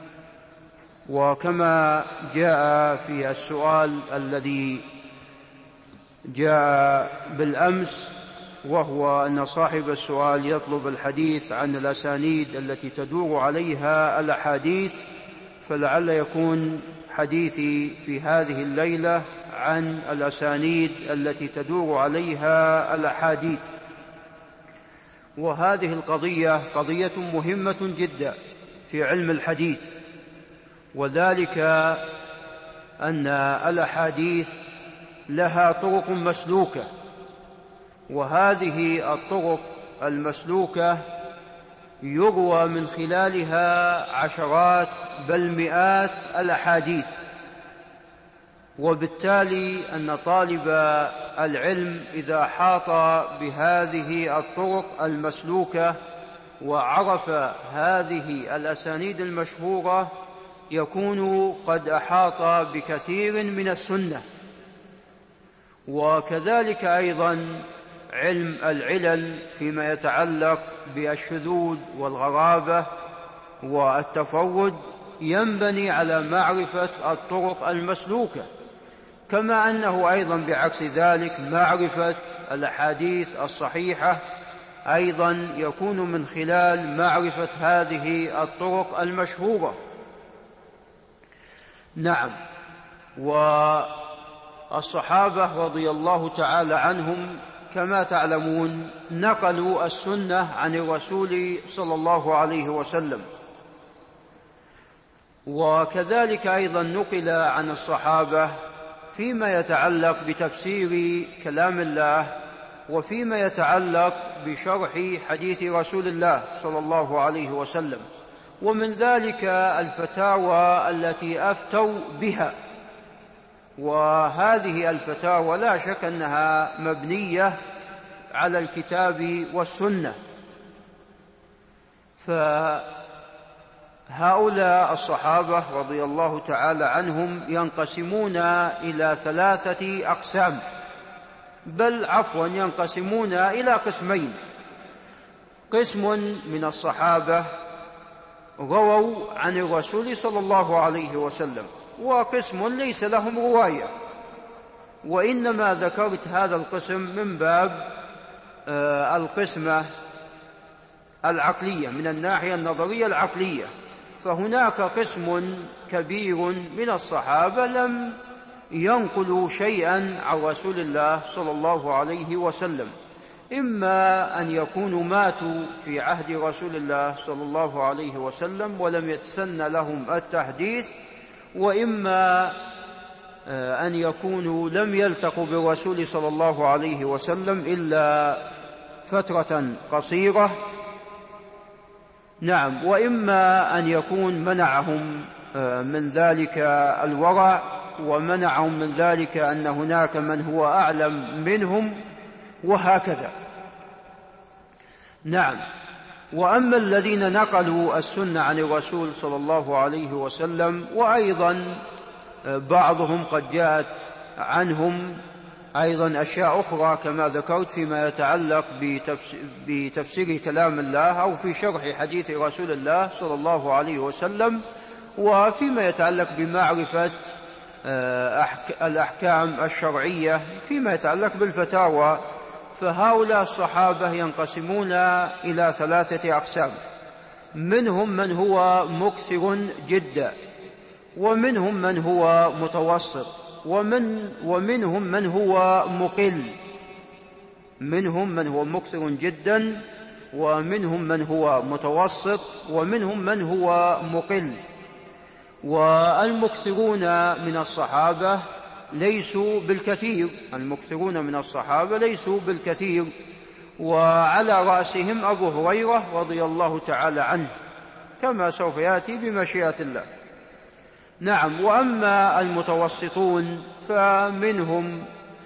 S1: وكما جاء في السؤال الذي جاء بالأمس، وهو أن صاحب السؤال يطلب الحديث عن الأسانيد التي تدور عليها الأحاديث، فلعل يكون حديثي في هذه الليلة عن الأسانيد التي تدور عليها الأحاديث. وهذه القضية قضية مهمة جدا في علم الحديث، وذلك أن الأحاديث لها طرق مسلوكة، وهذه الطرق المسلوكة يروى من خلالها عشرات بل مئات الأحاديث. وبالتالي أن طالب العلم إذا حاط بهذه الطرق المسلوكة وعرف هذه الأسانيد المشهورة يكون قد أحاط بكثير من السنة. وكذلك أيضا علم العلل فيما يتعلق بالشذوذ والغرابة والتفرد ينبني على معرفة الطرق المسلوكة، كما أنه أيضا بعكس ذلك معرفة الأحاديث الصحيحة أيضا يكون من خلال معرفة هذه الطرق المشهورة. نعم، والصحابة رضي الله تعالى عنهم كما تعلمون نقلوا السنة عن الرسول صلى الله عليه وسلم، وكذلك أيضا نقل عن الصحابة فيما يتعلق بتفسير كلام الله وفيما يتعلق بشرح حديث رسول الله صلى الله عليه وسلم، ومن ذلك الفتاوى التي أفتوا بها. وهذه الفتاوى لا شك أنها مبنية على الكتاب والسنة. فهؤلاء الصحابة رضي الله تعالى عنهم ينقسمون إلى 3 أقسام، بل عفوا ينقسمون إلى قسمين. قسم من الصحابة رووا عن الرسول صلى الله عليه وسلم، وقسم ليس لهم رواية. وإنما ذكرت هذا القسم من باب القسمة العقلية، من الناحية النظرية العقلية. فهناك قسم كبير من الصحابة لم ينقلوا شيئا عن رسول الله صلى الله عليه وسلم، إما أن يكونوا ماتوا في عهد رسول الله صلى الله عليه وسلم ولم يتسن لهم التحديث، وإما أن يكونوا لم يلتقوا بالرسول صلى الله عليه وسلم إلا فترة قصيرة. نعم، وإما أن يكون منعهم من ذلك الورع، ومنعهم من ذلك أن هناك من هو أعلم منهم، وهكذا. نعم، وأما الذين نقلوا السنة عن الرسول صلى الله عليه وسلم، وأيضا بعضهم قد جاءت عنهم أيضا أشياء أخرى كما ذكرت فيما يتعلق بتفسير كلام الله أو في شرح حديث رسول الله صلى الله عليه وسلم، وفيما يتعلق بمعرفة الأحكام الشرعية فيما يتعلق بالفتاوى. فهؤلاء الصحابة ينقسمون إلى 3 أقسام، منهم من هو مكثر جدا، ومنهم من هو متوسط، ومنهم من هو مقل. منهم من هو مكثر جدا، ومنهم من هو متوسط، ومنهم من هو مقل. والمكثرون من الصحابة ليسوا بالكثير، المكثرون من الصحابة ليسوا بالكثير، وعلى رأسهم أبو هريرة رضي الله تعالى عنه، كما سوف يأتي بمشيئة الله. نعم. وأما المتوسطون فمنهم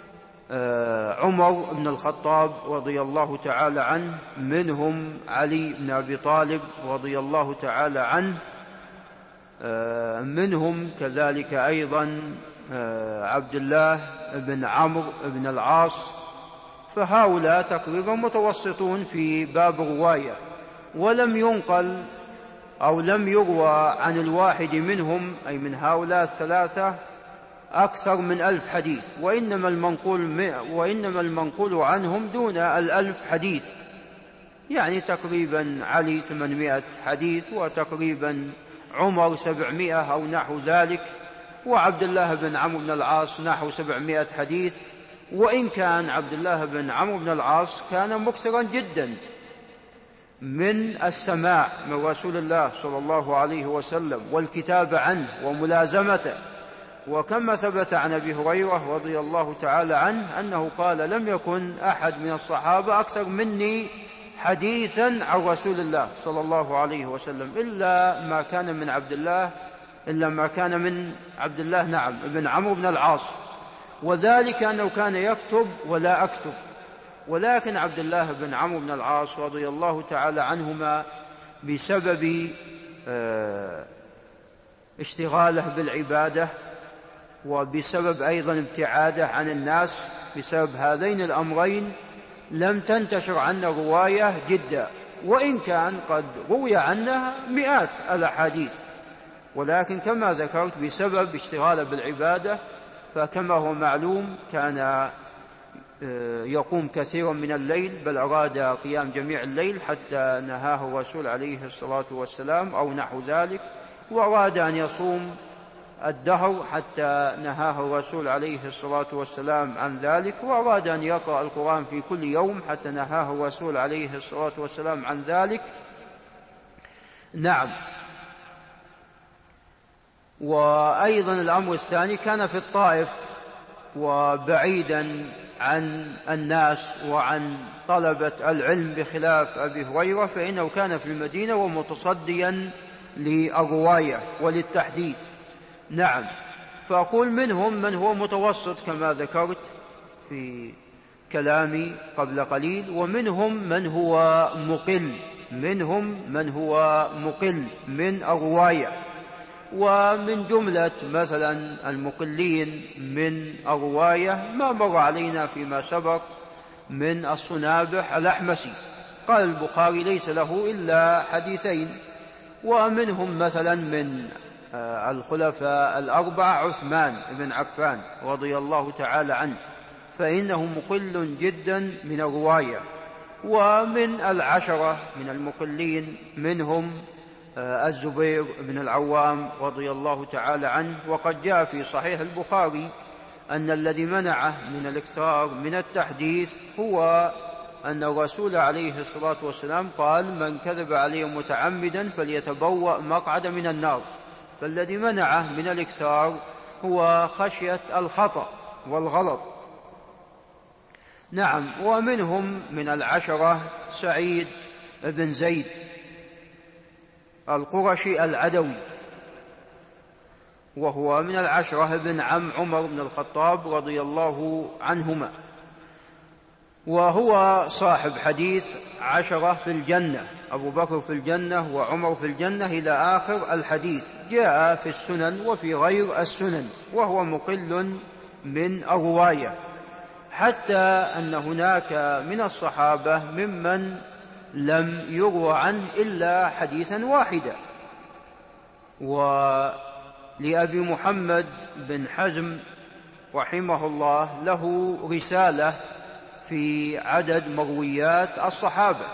S1: عمر بن الخطاب رضي الله تعالى عنه، منهم علي بن أبي طالب رضي الله تعالى عنه، منهم كذلك أيضا عبد الله بن عمرو بن العاص. فهؤلاء تقريبا متوسطون في باب الرواية، ولم ينقل أو لم يروى عن الواحد منهم، أي من هؤلاء الثلاثة، أكثر من 1000 حديث، وإنما المنقول عنهم دون 1000 حديث، يعني تقريبا علي 800 حديث، وتقريبا عمر 700 أو نحو ذلك، وعبد الله بن عمرو بن العاص نحو 700 حديث. وإن كان عبد الله بن عمرو بن العاص كان مكثرا جدا من السماع من رسول الله صلى الله عليه وسلم والكتابة عنه وملازمته، وكما ثبت عن أبي هريرة رضي الله تعالى عنه أنه قال: لم يكن أحد من الصحابة أكثر مني حديثا عن رسول الله صلى الله عليه وسلم إلا ما كان من عبد الله نعم ابن عمرو بن العاص، وذلك أنه كان يكتب ولا أكتب. ولكن عبد الله بن عمرو بن العاص رضي الله تعالى عنهما بسبب اشتغاله بالعبادة، وبسبب أيضا ابتعاده عن الناس، بسبب هذين الأمرين لم تنتشر عنه رواية جدا، وإن كان قد روي عنها مئات الأحاديث، ولكن كما ذكرت بسبب اشتغاله بالعبادة، فكما هو معلوم كان يقوم كثيرا من الليل، بل أراد قيام جميع الليل حتى نهاه الرسول عليه الصلاة والسلام أو نحو ذلك، وأراد أن يصوم الدهر حتى نهاه الرسول عليه الصلاة والسلام عن ذلك، وأراد أن يقرأ القرآن في كل يوم حتى نهاه الرسول عليه الصلاة والسلام عن ذلك. نعم. وأيضا الأمر الثاني كان في الطائف، وبعيدا عن الناس وعن طلبة العلم بخلاف أبي هريرة، فإنه كان في المدينة ومتصديا للرواية وللتحديث. نعم. فأقول منهم من هو متوسط كما ذكرت في كلامي قبل قليل، ومنهم من هو مقل من الرواية. ومن جملة مثلا المقلين من الرواية ما مر علينا فيما سبق من الصنابح الأحمسي، قال البخاري ليس له إلا حديثين. ومنهم مثلا من الخلفاء الأربعة عثمان بن عفان رضي الله تعالى عنه، فإنه مقل جدا من الرواية. ومن العشرة من المقلين منهم الزبير بن العوام رضي الله تعالى عنه، وقد جاء في صحيح البخاري أن الذي منعه من الإكثار من التحديث هو أن الرسول عليه الصلاة والسلام قال: من كذب علي متعمدا فليتبوأ مقعد من النار. فالذي منعه من الإكثار هو خشية الخطأ والغلط. نعم. ومنهم من العشرة سعيد بن زيد القرشي العدوي، وهو من العشرة ابن عم عمر بن الخطاب رضي الله عنهما، وهو صاحب حديث 10 في الجنة، أبو بكر في الجنة وعمر في الجنة إلى آخر الحديث، جاء في السنن وفي غير السنن، وهو مقل من الرواية، حتى أن هناك من الصحابة ممن لم يروى عنه إلا حديثا واحدا. ولأبي محمد بن حزم رحمه الله له رسالة في عدد مرويات الصحابة،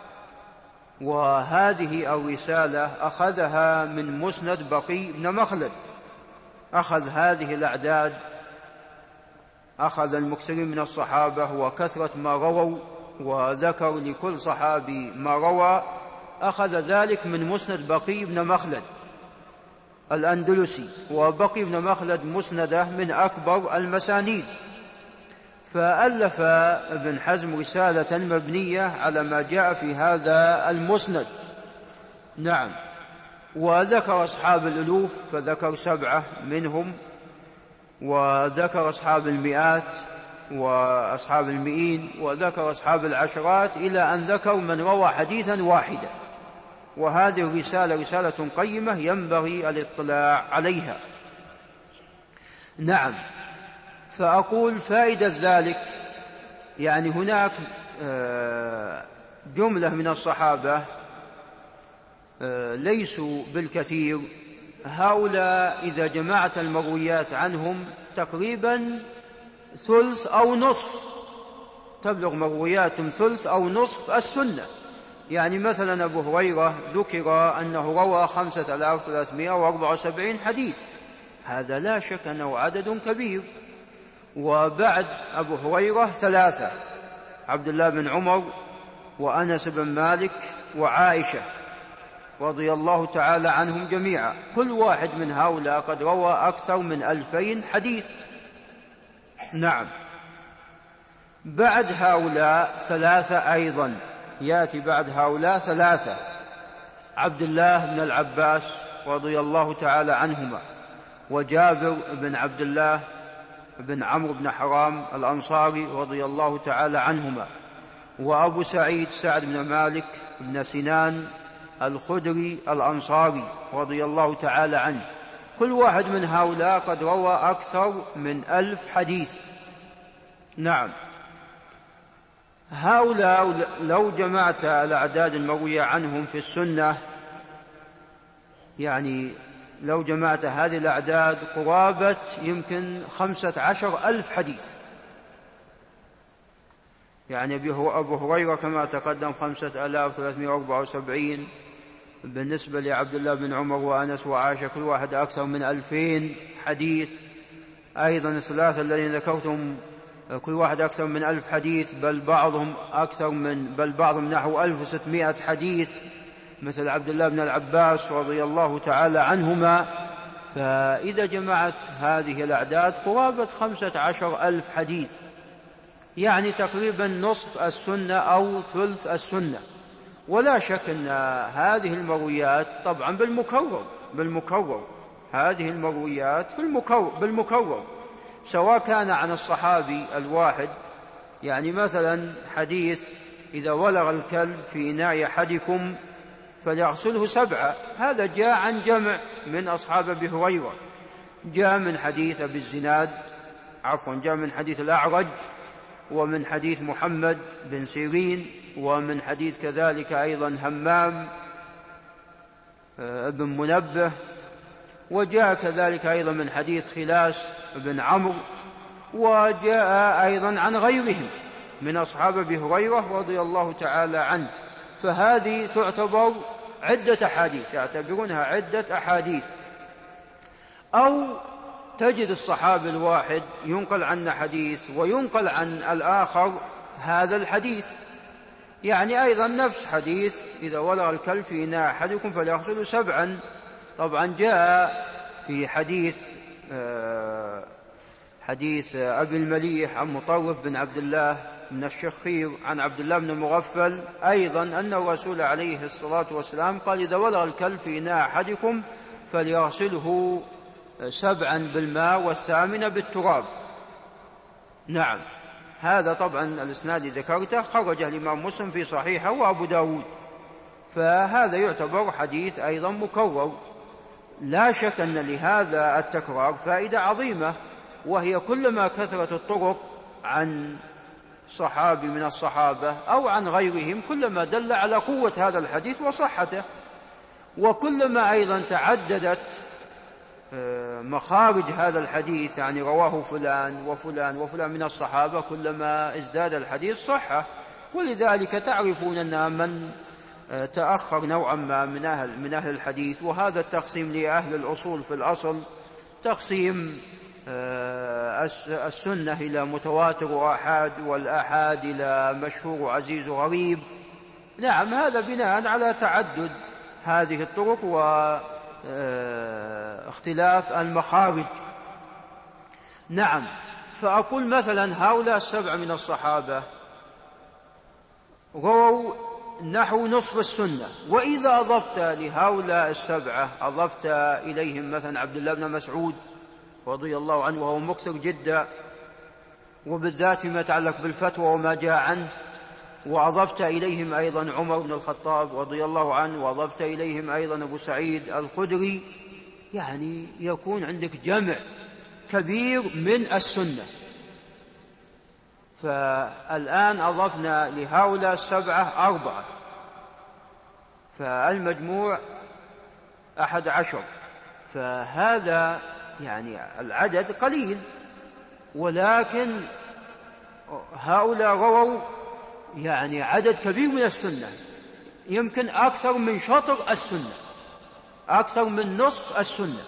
S1: وهذه الرسالة أخذها من مسند بقي بن مخلد، أخذ هذه الأعداد أخذ المكثرين من الصحابة وكثرة ما رووا وذكر لكل صحابي ما روى، أخذ ذلك من مسند بقي بن مخلد الأندلسي، وبقي بن مخلد مسنده من أكبر المسانيد، فألف ابن حزم رسالة مبنية على ما جاء في هذا المسند. نعم. وذكر أصحاب الألوف فذكر 7 منهم، وذكر أصحاب المئات وأصحاب المئين، وذكر أصحاب العشرات، إلى أن ذكر من روى حديثا واحدا. وهذه الرسالة رسالة قيمة ينبغي الاطلاع عليها. نعم. فأقول فائدة ذلك، يعني هناك جملة من الصحابة ليسوا بالكثير، هؤلاء إذا جمعت المرويات عنهم تقريبا ثلث أو نصف، تبلغ مروياتهم ثلث أو نصف السنة. يعني مثلا أبو هريرة ذكر أنه روى 5374 حديث، هذا لا شك أنه عدد كبير. وبعد أبو هريرة 3، عبد الله بن عمر وأنس بن مالك وعائشة رضي الله تعالى عنهم جميعا، كل واحد من هؤلاء قد روى أكثر من 2000 حديث. نعم. بعد هؤلاء 3 أيضا، يأتي بعد هؤلاء 3، عبد الله بن العباس رضي الله تعالى عنهما، وجابر بن عبد الله بن عمرو بن حرام الأنصاري رضي الله تعالى عنهما، وأبو سعيد سعد بن مالك بن سنان الخدري الأنصاري رضي الله تعالى عنه، كل واحد من هؤلاء قد روى أكثر من 1000 حديث. نعم. هؤلاء لو جمعت الأعداد المروية عنهم في السنة، يعني لو جمعت هذه الأعداد قرابة يمكن 15,000 حديث. يعني أبو هريرة كما تقدم 5374، بالنسبة لعبد الله بن عمر وأنس وعائشة كل واحد أكثر من 2000 حديث. أيضا الثلاثة الذين ذكرتم كل واحد أكثر من 1000 حديث، بل بعضهم نحو 1600 حديث، مثل عبد الله بن العباس رضي الله تعالى عنهما. فإذا جمعت هذه الأعداد قرابة 15,000 حديث، يعني تقريبا نصف السنة أو ثلث السنة. ولا شك أن هذه المرويات طبعا بالمكرر، هذه المرويات بالمكرر، سواء كان عن الصحابي الواحد، يعني مثلا حديث إذا ولغ الكلب في إناء أحدكم فليغسله 7، هذا جاء عن جمع من أصحاب أبي هريرة، جاء من حديث أبي الزناد، جاء من حديث الأعرج، ومن حديث محمد بن سيرين، ومن حديث كذلك أيضا همام بن منبه، وجاء كذلك أيضا من حديث خلاس بن عمرو، وجاء أيضا عن غيرهم من أصحاب أبي هريرة رضي الله تعالى عنه. فهذه تعتبر عدة أحاديث، يعتبرونها عدة أحاديث. أو تجد الصحابي الواحد ينقل عنا حديث وينقل عن الآخر هذا الحديث، يعني أيضا نفس حديث إذا ولغ الكلب في إناء أحدكم فليغسله 7، طبعا جاء في حديث أبي المليح عن مطرف بن عبد الله من الشخير عن عبد الله بن المغفل أيضا أن الرسول عليه الصلاة والسلام قال إذا ولغ الكلب في إناء أحدكم فليغسله 7 بالماء والثامنة بالتراب. نعم. هذا طبعا الإسناد ذكرته خرجه الإمام مسلم في صحيحه وأبو داود، فهذا يعتبر حديث أيضا مكرر. لا شك أن لهذا التكرار فائدة عظيمة، وهي كلما كثرت الطرق عن صحابي من الصحابة أو عن غيرهم كلما دل على قوة هذا الحديث وصحته، وكلما أيضا تعددت مخارج هذا الحديث، يعني رواه فلان وفلان وفلان من الصحابة، كلما ازداد الحديث صحة. ولذلك تعرفون أن من تأخر نوعا ما من أهل الحديث، وهذا التقسيم لأهل الأصول في الأصل تقسيم السنة إلى متواتر وآحاد، والآحاد إلى مشهور وعزيز وغريب. نعم، هذا بناء على تعدد هذه الطرق واختلاف المخارج. نعم، فأقول مثلا هؤلاء 7 من الصحابة رووا نحو نصف السنة، وإذا أضفت لهؤلاء 7 أضفت إليهم مثلا عبد الله بن مسعود رضي الله عنه وهو مكثر جدا، وبالذات فيما يتعلق بالفتوى وما جاء عنه، وأضفت إليهم أيضا عمر بن الخطاب رضي الله عنه، وأضفت إليهم أيضا أبو سعيد الخدري، يعني يكون عندك جمع كبير من السنة. فالآن أضفنا لهؤلاء 7 4، فالمجموع 11. فهذا يعني العدد قليل، ولكن هؤلاء رووا يعني عدد كبير من السنة، يمكن أكثر من شطر السنة، أكثر من نصف السنة.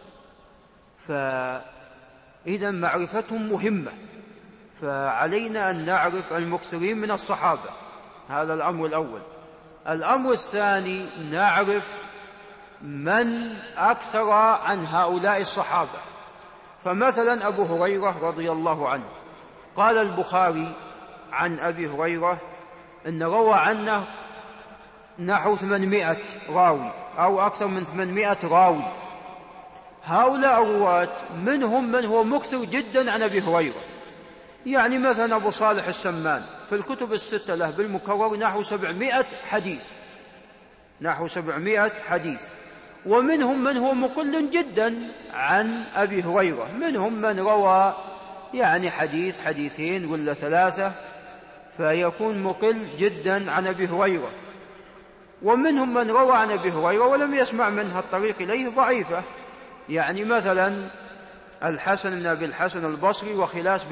S1: فإذا معرفتهم مهمة، فعلينا أن نعرف المكثرين من الصحابة، هذا الأمر الأول. الأمر الثاني نعرف من أكثر عن هؤلاء الصحابة. فمثلا أبو هريرة رضي الله عنه، قال البخاري عن أبي هريرة إن روى عنه نحو 800 راوي أو أكثر من 800 راوي. هؤلاء الرواة منهم من هو مكثر جدا عن أبي هريرة، يعني مثلا أبو صالح السمان في الكتب 6 له بالمكرر نحو 700 حديث، نحو 700 حديث. ومنهم من هو مقل جدا عن أبي هريرة، منهم من روى يعني حديث حديثين ولا 3، فيكون مقل جدا عن أبي هريرة. ومنهم من روى عن أبي هريرة ولم يسمع منها، الطريق إليه ضعيفة، يعني مثلا الحسن بن أبي الحسن البصري وخلاس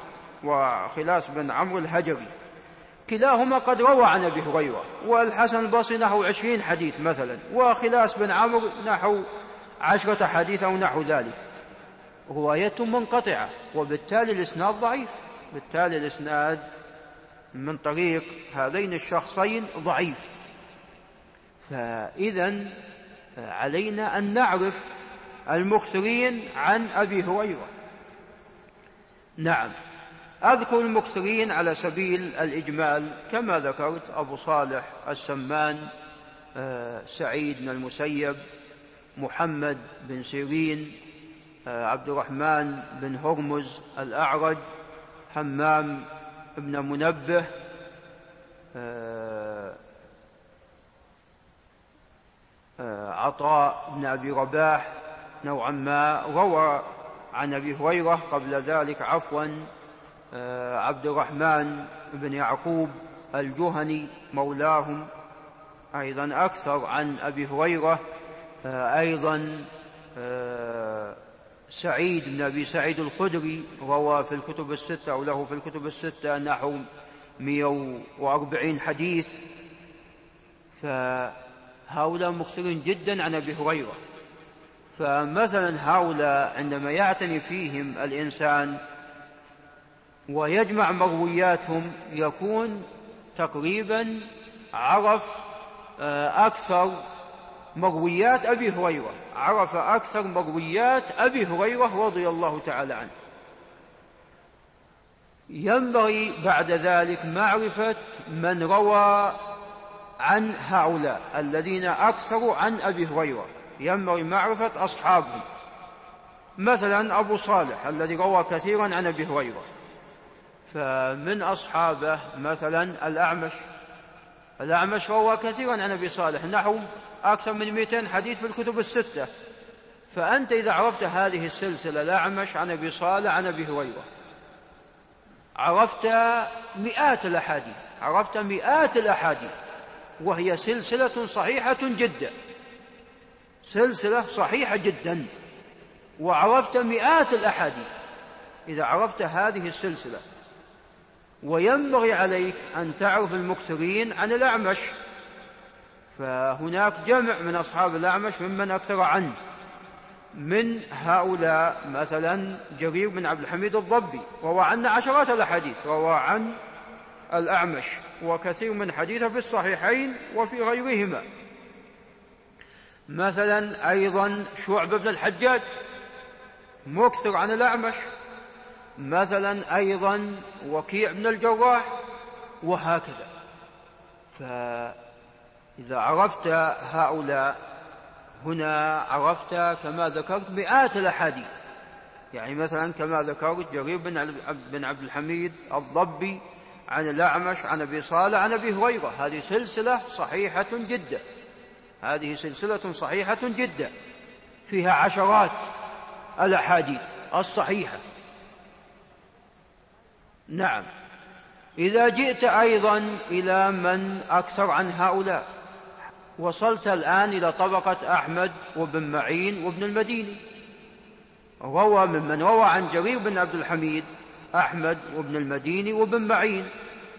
S1: بن عمرو الهجري، كلاهما قد روى عن أبي هريرة، والحسن البصري نحو 20 حديث مثلا، وخلاس بن عمرو نحو 10 حديث أو نحو ذلك، روايتهم منقطعة، وبالتالي الإسناد ضعيف، بالتالي الإسناد من طريق هذين الشخصين ضعيف. فإذا علينا أن نعرف المكثرين عن أبي هريرة. نعم، أذكر المكثرين على سبيل الإجمال كما ذكرت: أبو صالح السمان، سعيد بن المسيب، محمد بن سيرين، عبد الرحمن بن هرمز، الأعرج، حمام بن منبه، عطاء بن أبي رباح نوعا ما روى عن أبي هريرة قبل ذلك، عبد الرحمن بن يعقوب الجهني مولاهم أيضا أكثر عن أبي هريرة، أيضا سعيد بن أبي سعيد الخدري روى في الكتب 6 أو له في الكتب 6 نحو 140 حديث. فهؤلاء مكثرين جدا عن أبي هريرة. فمثلا هؤلاء عندما يعتني فيهم الإنسان ويجمع مروياتهم يكون تقريبا عرف أكثر مرويات أبي هريرة، عرف أكثر مرويات أبي هريرة رضي الله تعالى عنه. ينبغي بعد ذلك معرفة من روى عن هؤلاء الذين أكثروا عن أبي هريرة، ينبغي معرفة أصحابهم. مثلا أبو صالح الذي روى كثيرا عن أبي هريرة، فمن أصحابه مثلا الأعمش روى كثيرا عن أبي صالح نحو أكثر من 200 حديث في الكتب 6. فأنت إذا عرفت هذه السلسلة الأعمش عن أبي صالح عن أبي هريرة عرفت مئات الأحاديث، وهي سلسلة صحيحة جدا، سلسلة صحيحة جدا، وعرفت مئات الأحاديث إذا عرفت هذه السلسلة. وينبغي عليك أن تعرف المكثرين عن الأعمش، فهناك جمع من أصحاب الأعمش ممن أكثر عنه. من هؤلاء مثلا جرير بن عبد الحميد الضبي، روى عنا عشرات الأحاديث، روى عن الأعمش وكثير من حديثه في الصحيحين وفي غيرهما. مثلا أيضا شعبة بن الحجاج مكثر عن الأعمش، مثلا أيضا وكيع بن الجراح، وهكذا. فإذا عرفت هؤلاء هنا عرفت كما ذكرت مئات الأحاديث. يعني مثلا كما ذكرت جرير بن عبد الحميد الضبي عن الأعمش عن أبي صالح عن أبي هريرة، هذه سلسلة صحيحة جدا، هذه سلسلة صحيحة جدا فيها عشرات الأحاديث الصحيحة. نعم. إذا جئت أيضا إلى من أكثر عن هؤلاء، وصلت الآن إلى طبقة أحمد وابن معين وابن المديني. روى ممن روى عن جرير بن عبد الحميد أحمد وابن المديني وابن معين.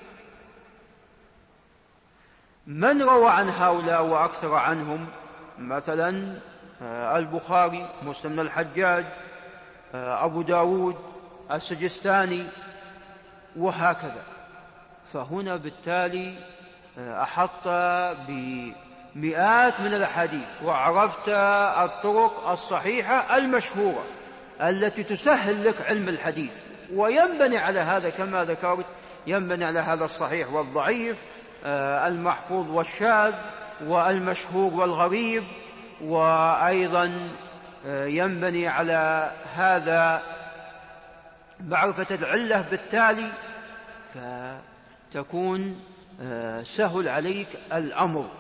S1: من روى عن هؤلاء وأكثر عنهم؟ مثلا البخاري، مسلم بن الحجاج، أبو داود، السجستاني، وهكذا. فهنا بالتالي أحط بمئات من الأحاديث، وعرفت الطرق الصحيحة المشهورة التي تسهل لك علم الحديث. وينبني على هذا كما ذكرت، ينبني على هذا الصحيح والضعيف، المحفوظ والشاذ، والمشهور والغريب، وأيضا ينبني على هذا معرفة العلة بالتالي، فتكون سهل عليك الأمر.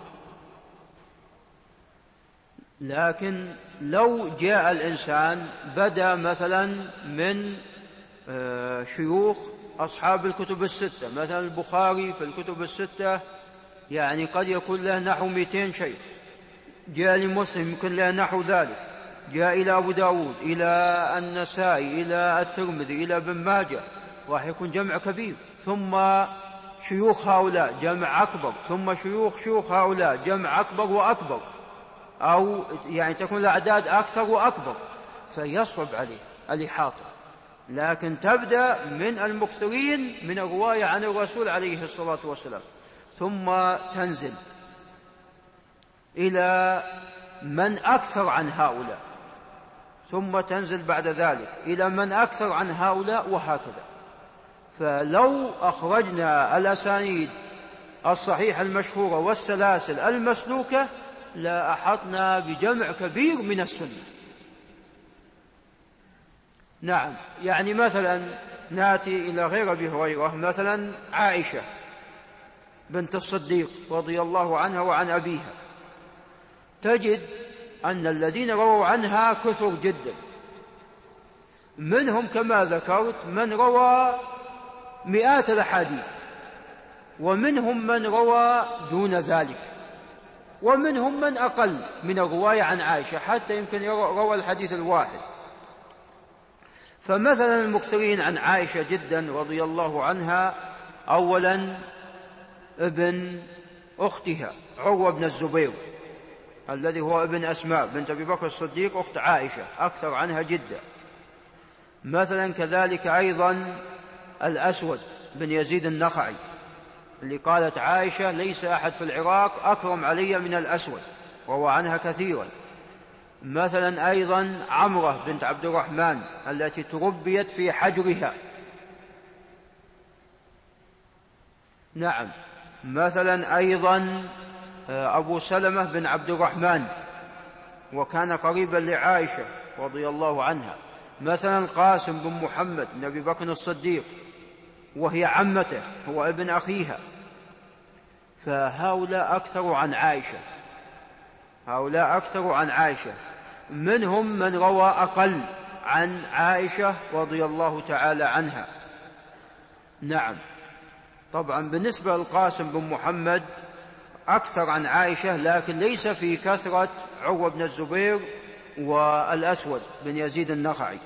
S1: لكن لو جاء الإنسان بدأ مثلا من شيوخ أصحاب الكتب الستة، مثلا البخاري في الكتب الستة يعني قد يكون له نحو 200 شيخ، جاء لمسلم يمكن له نحو ذلك، جاء إلى أبو داود، إلى النسائي، إلى الترمذي، إلى ابن ماجه، راح يكون جمع كبير. ثم شيوخ هؤلاء جمع أكبر، ثم شيوخ هؤلاء جمع أكبر وأكبر، أو يعني تكون الأعداد أكثر وأكبر، فيصعب عليه الإحاطة. لكن تبدأ من المكثرين من الرواية عن الرسول عليه الصلاة والسلام، ثم تنزل إلى من أكثر عن هؤلاء، ثم تنزل بعد ذلك إلى من أكثر عن هؤلاء، وهكذا. فلو أخرجنا الأسانيد الصحيحة المشهورة والسلاسل المسلوكة لا أحطنا بجمع كبير من السنة. نعم. يعني مثلا نأتي إلى غير أبي هريرة، مثلا عائشة بنت الصديق رضي الله عنها وعن أبيها، تجد أن الذين رووا عنها كثر جدا، منهم كما ذكرت من روى مئات الأحاديث، ومنهم من روى دون ذلك، ومنهم من أقل من الرواية عن عائشة، حتى يمكن روى الحديث الواحد. فمثلا المكثرين عن عائشة جدا رضي الله عنها، أولا ابن أختها عروة بن الزبير الذي هو ابن أسماء بنت أبي بكر الصديق أخت عائشة، أكثر عنها جدا. مثلا كذلك أيضا الأسود بن يزيد النخعي، اللي قالت عائشة ليس أحد في العراق أكرم علي من الأسود، وهو عنها كثيرا. مثلا أيضا عمرة بنت عبد الرحمن التي تربيت في حجرها. نعم. مثلا أيضا أبو سلمة بن عبد الرحمن، وكان قريبا لعائشة رضي الله عنها. مثلا قاسم بن محمد بن أبي بكر الصديق، وهي عمته، هو ابن أخيها. فهؤلاء أكثر عن عائشة، هؤلاء أكثر عن عائشة. منهم من روى أقل عن عائشة رضي الله تعالى عنها. نعم. طبعا بالنسبة للقاسم بن محمد أكثر عن عائشة، لكن ليس في كثرة عروة بن الزبير والأسود بن يزيد النخعي.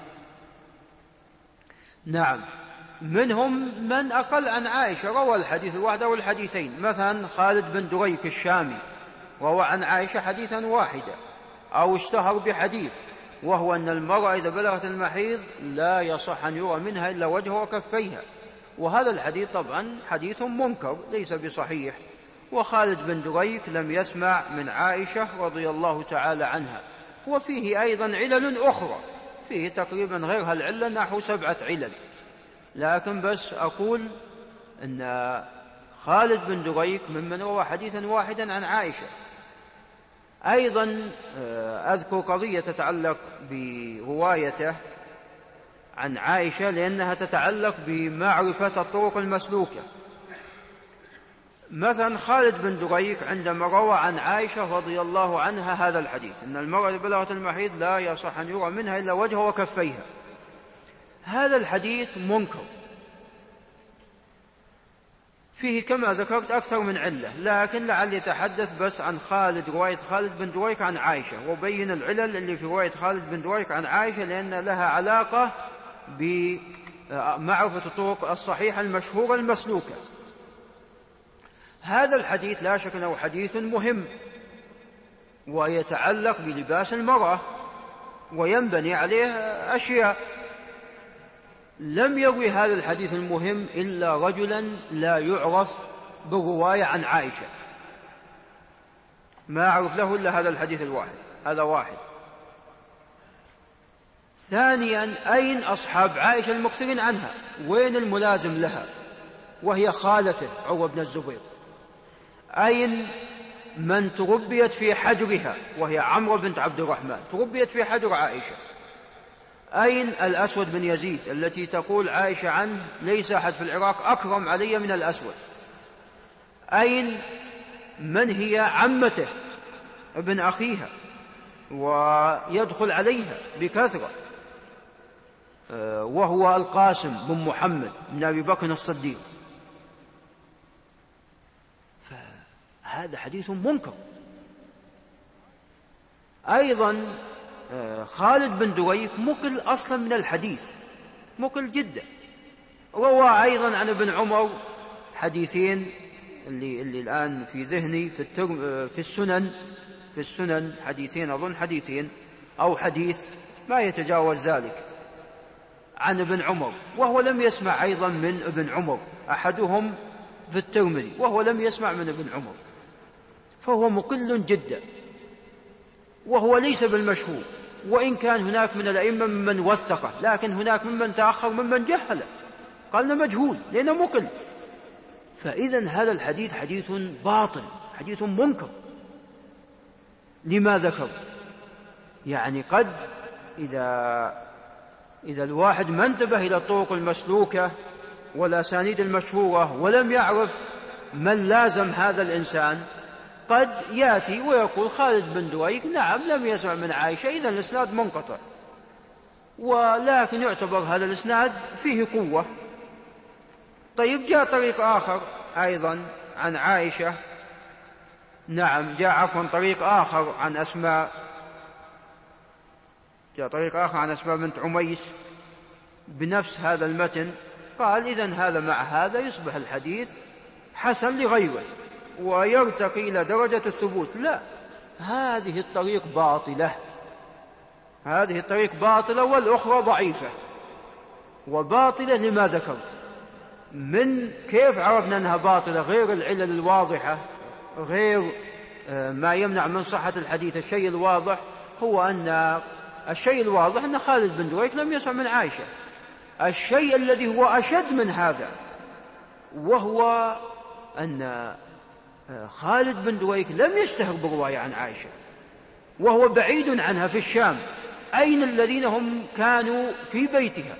S1: نعم. منهم من أقل عن عائشة، روى الحديث الواحد أو الحديثين. مثلا خالد بن دريك الشامي روى عن عائشة حديثا واحدا أو اشتهر بحديث، وهو أن المرأة إذا بلغت المحيض لا يصح أن يرى منها إلا وجهها وكفيها، وهذا الحديث طبعا حديث منكر ليس بصحيح. وخالد بن دريك لم يسمع من عائشة رضي الله تعالى عنها، وفيه أيضا علل أخرى، فيه تقريبا غير هالعلة نحو 7 علل، لكن بس أقول أن خالد بن دريك ممن روى حديثا واحدا عن عائشة. أيضا أذكر قضية تتعلق بروايته عن عائشة لأنها تتعلق بمعرفة الطرق المسلوكة. مثلا خالد بن دريك عندما روى عن عائشة رضي الله عنها هذا الحديث أن المرأة إذا بلغت المحيض لا يصح أن يرى منها إلا وجهها وكفيها، هذا الحديث منكر، فيه كما ذكرت أكثر من علة، لكن لعلي أتحدث بس عن رواية خالد بن دريك عن عائشة، وبين العلل اللي في رواية خالد بن دريك عن عائشة لأن لها علاقة بمعرفة الطرق الصحيحة المشهورة المسلوكة. هذا الحديث لا شك أنه حديث مهم ويتعلق بلباس المرأة وينبني عليه أشياء. لم يروي هذا الحديث المهم إلا رجلا لا يعرف بالرواية عن عائشة، ما أعرف له إلا هذا الحديث الواحد، هذا واحد. ثانيا أين أصحاب عائشة المكثرين عنها؟ وين الملازم لها وهي خالته عروة بن الزبير؟ أين من تربيت في حجرها وهي عمرو بنت عبد الرحمن تربيت في حجر عائشة؟ أين الأسود بن يزيد التي تقول عائشة عنه ليس أحد في العراق أكرم علي من الأسود؟ أين من هي عمته ابن أخيها ويدخل عليها بكثرة وهو القاسم بن محمد بن أبي بكر الصديق؟ فهذا حديث منكر. أيضا خالد بن دريك مقل أصلا من الحديث، مقل جدا. روى أيضا عن ابن عمر حديثين اللي الآن في ذهني في السنن حديثين، أظن حديثين أو حديث ما يتجاوز ذلك عن ابن عمر، وهو لم يسمع أيضا من ابن عمر، أحدهم في الترمذي وهو لم يسمع من ابن عمر، فهو مقل جدا وهو ليس بالمشهور، وإن كان هناك من الأئمة ممن وثقه، لكن هناك ممن تأخر ممن جهله قالنا مجهول لأنه مقل. فإذا هذا الحديث حديث باطل، حديث منكر. لما ذكر؟ يعني قد إذا الواحد ما انتبه إلى الطرق المسلوكة والأسانيد المشهورة ولم يعرف من لازم هذا الإنسان، قد يأتي ويقول خالد بن دريك نعم لم يسمع من عائشة، إذا الإسناد منقطع، ولكن يعتبر هذا الإسناد فيه قوة. طيب جاء طريق آخر أيضا عن عائشة، نعم جاء طريق آخر عن أسماء، جاء طريق آخر عن أسماء بنت عميس بنفس هذا المتن، قال إذن هذا مع هذا يصبح الحديث حسن لغيره ويرتقي إلى درجة الثبوت. لا، هذه الطريق باطلة، هذه الطريق باطلة والأخرى ضعيفة. وباطلة لما ذكر. من كيف عرفنا أنها باطلة؟ غير العلل الواضحة، غير ما يمنع من صحة الحديث. الشيء الواضح هو أن أن خالد بن دريك لم يسمع من عائشة. الشيء الذي هو أشد من هذا وهو أن خالد بن دريك لم يشتهر بالرواية عن عائشة، وهو بعيد عنها في الشام. أين الذين هم كانوا في بيتها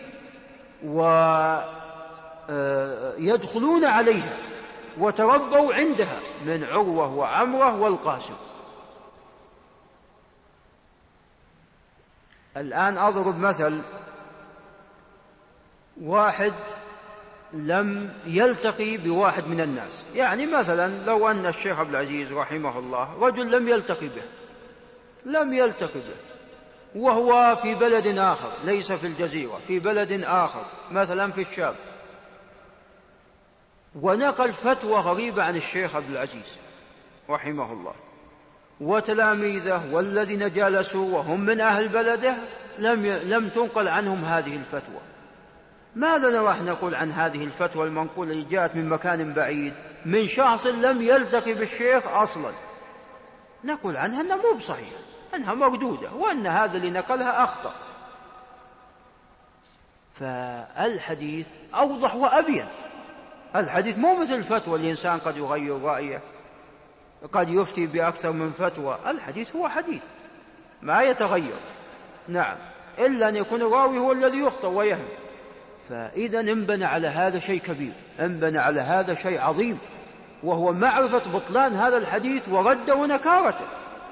S1: ويدخلون عليها وتربوا عندها من عروة وعمرة والقاسم؟ الآن أضرب مثل، واحد لم يلتقي بواحد من الناس، يعني مثلا لو أن الشيخ عبد العزيز رحمه الله رجل لم يلتقي به وهو في بلد آخر ليس في الجزيرة، في بلد آخر مثلا في الشام، ونقل فتوى غريبة عن الشيخ عبد العزيز رحمه الله، وتلاميذه والذين جالسوا وهم من أهل بلده لم تنقل عنهم هذه الفتوى. ماذا نراح نقول عن هذه الفتوى المنقولة اللي جاءت من مكان بعيد من شخص لم يلتقي بالشيخ أصلا؟ نقول عنها أنها مو بصحيحة، أنها مردودة، وأن هذا اللي نقلها أخطأ. فالحديث أوضح وأبين. الحديث مو مثل الفتوى، الإنسان قد يغير رأيه، قد يفتي بأكثر من فتوى. الحديث هو حديث ما يتغير، نعم، إلا أن يكون الراوي هو الذي يخطئ ويهم. فإذا انبنى على هذا شيء كبير، انبنى على هذا شيء عظيم، وهو معرفة بطلان هذا الحديث ورده ونكارته.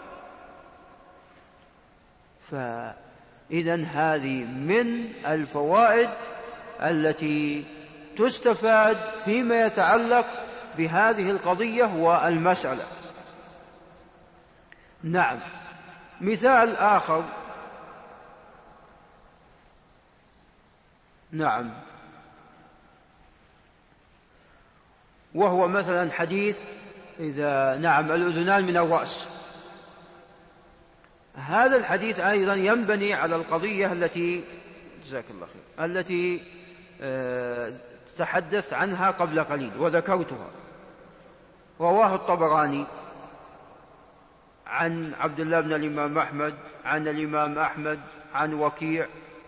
S1: فإذا هذه من الفوائد التي تستفاد فيما يتعلق بهذه القضية والمسألة. نعم، مثال آخر، نعم، وهو مثلا حديث إذا نعم الأذنان من الرأس. هذا الحديث أيضا ينبني على القضية التي جزاك الله خير التي تحدثت عنها قبل قليل وذكرتها. رواه الطبراني عن عبد الله بن الإمام أحمد عن الإمام أحمد عن وكيع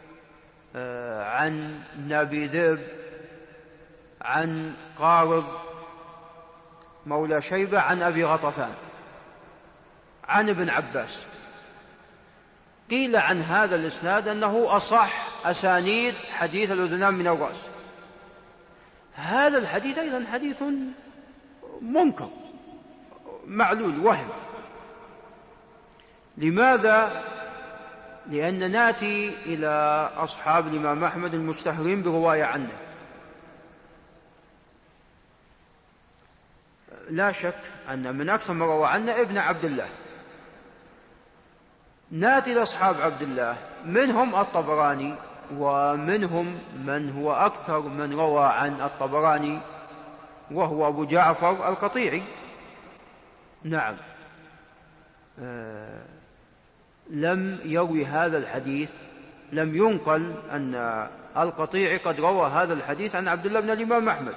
S1: عن أبي ذئب عن قارض مولى شيبة عن أبي غطفان عن ابن عباس. قيل عن هذا الإسناد أنه أصح أسانيد حديث الأذنان من الرأس. هذا الحديث أيضا حديث منكر معلول وهم. لماذا؟ لأن نأتي إلى أصحاب الإمام أحمد المشتهرين برواية عنه. لا شك أن من أكثر ما روى عنه ابن عبد الله. نأتي لأصحاب عبد الله، منهم الطبراني، ومنهم من هو أكثر من روى عن الطبراني وهو أبو جعفر القطيعي. نعم، لم يروي هذا الحديث، لم ينقل أن القطيعي قد روى هذا الحديث عن عبد الله بن الإمام أحمد.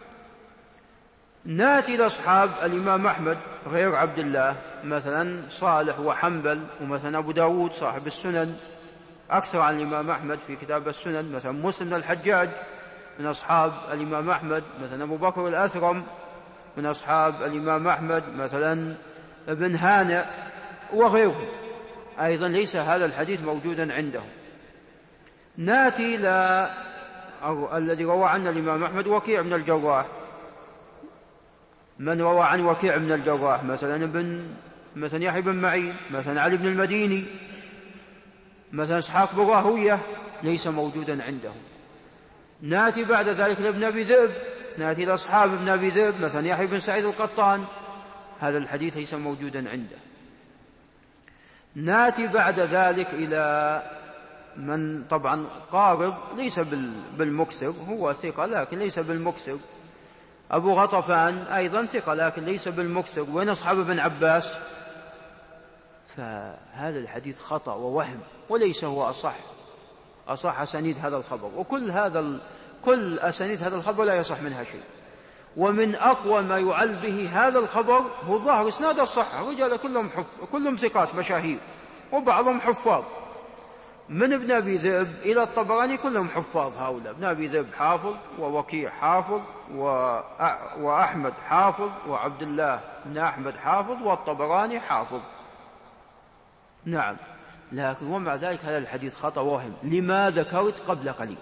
S1: ناتي لأصحاب الإمام أحمد غير عبد الله، مثلا صالح وحنبل، ومثلا أبو داود صاحب السنن أكثر عن الإمام أحمد في كتاب السنن، مثلا مسلم الحجاج من أصحاب الإمام أحمد، مثلا أبو بكر الأثرم من أصحاب الإمام أحمد، مثلا ابن هانئ وغيرهم، أيضا ليس هذا الحديث موجودا عندهم. ناتي الذي روى عن الإمام أحمد وكيع بن الجراح. من روى عن وكيع بن الجراح؟ مثلا يحيى بن معين، مثلا علي بن المديني، مثلا إسحاق بن راهوية، ليس موجودا عندهم. ناتي بعد ذلك لابن أبي ذئب، ناتي لأصحاب ابن أبي ذئب، مثلا يحيى بن سعيد القطان، هذا الحديث ليس موجودا عنده. ناتي بعد ذلك إلى من طبعا قارض ليس بالمكثر، هو ثقة لكن ليس بالمكثر. أبو غطفان أيضا ثقة لكن ليس بالمكثر. وين أصحاب ابن عباس؟ فهذا الحديث خطأ ووهم، وليس هو أصح أسانيد هذا الخبر. كل أسانيد هذا الخبر لا يصح منها شيء. ومن أقوى ما يعل به هذا الخبر هو ظاهر إسناد الصحة، رجال كلهم ثقات مشاهير وبعضهم حفاظ. من ابن أبي ذئب إلى الطبراني كلهم حفاظ. هؤلاء ابن أبي ذئب حافظ، ووكيع حافظ، وأحمد حافظ، وعبد الله بن أحمد حافظ، والطبراني حافظ. نعم، لكن ومع ذلك هذا الحديث خطأ وهم لما ذكرت قبل قليل.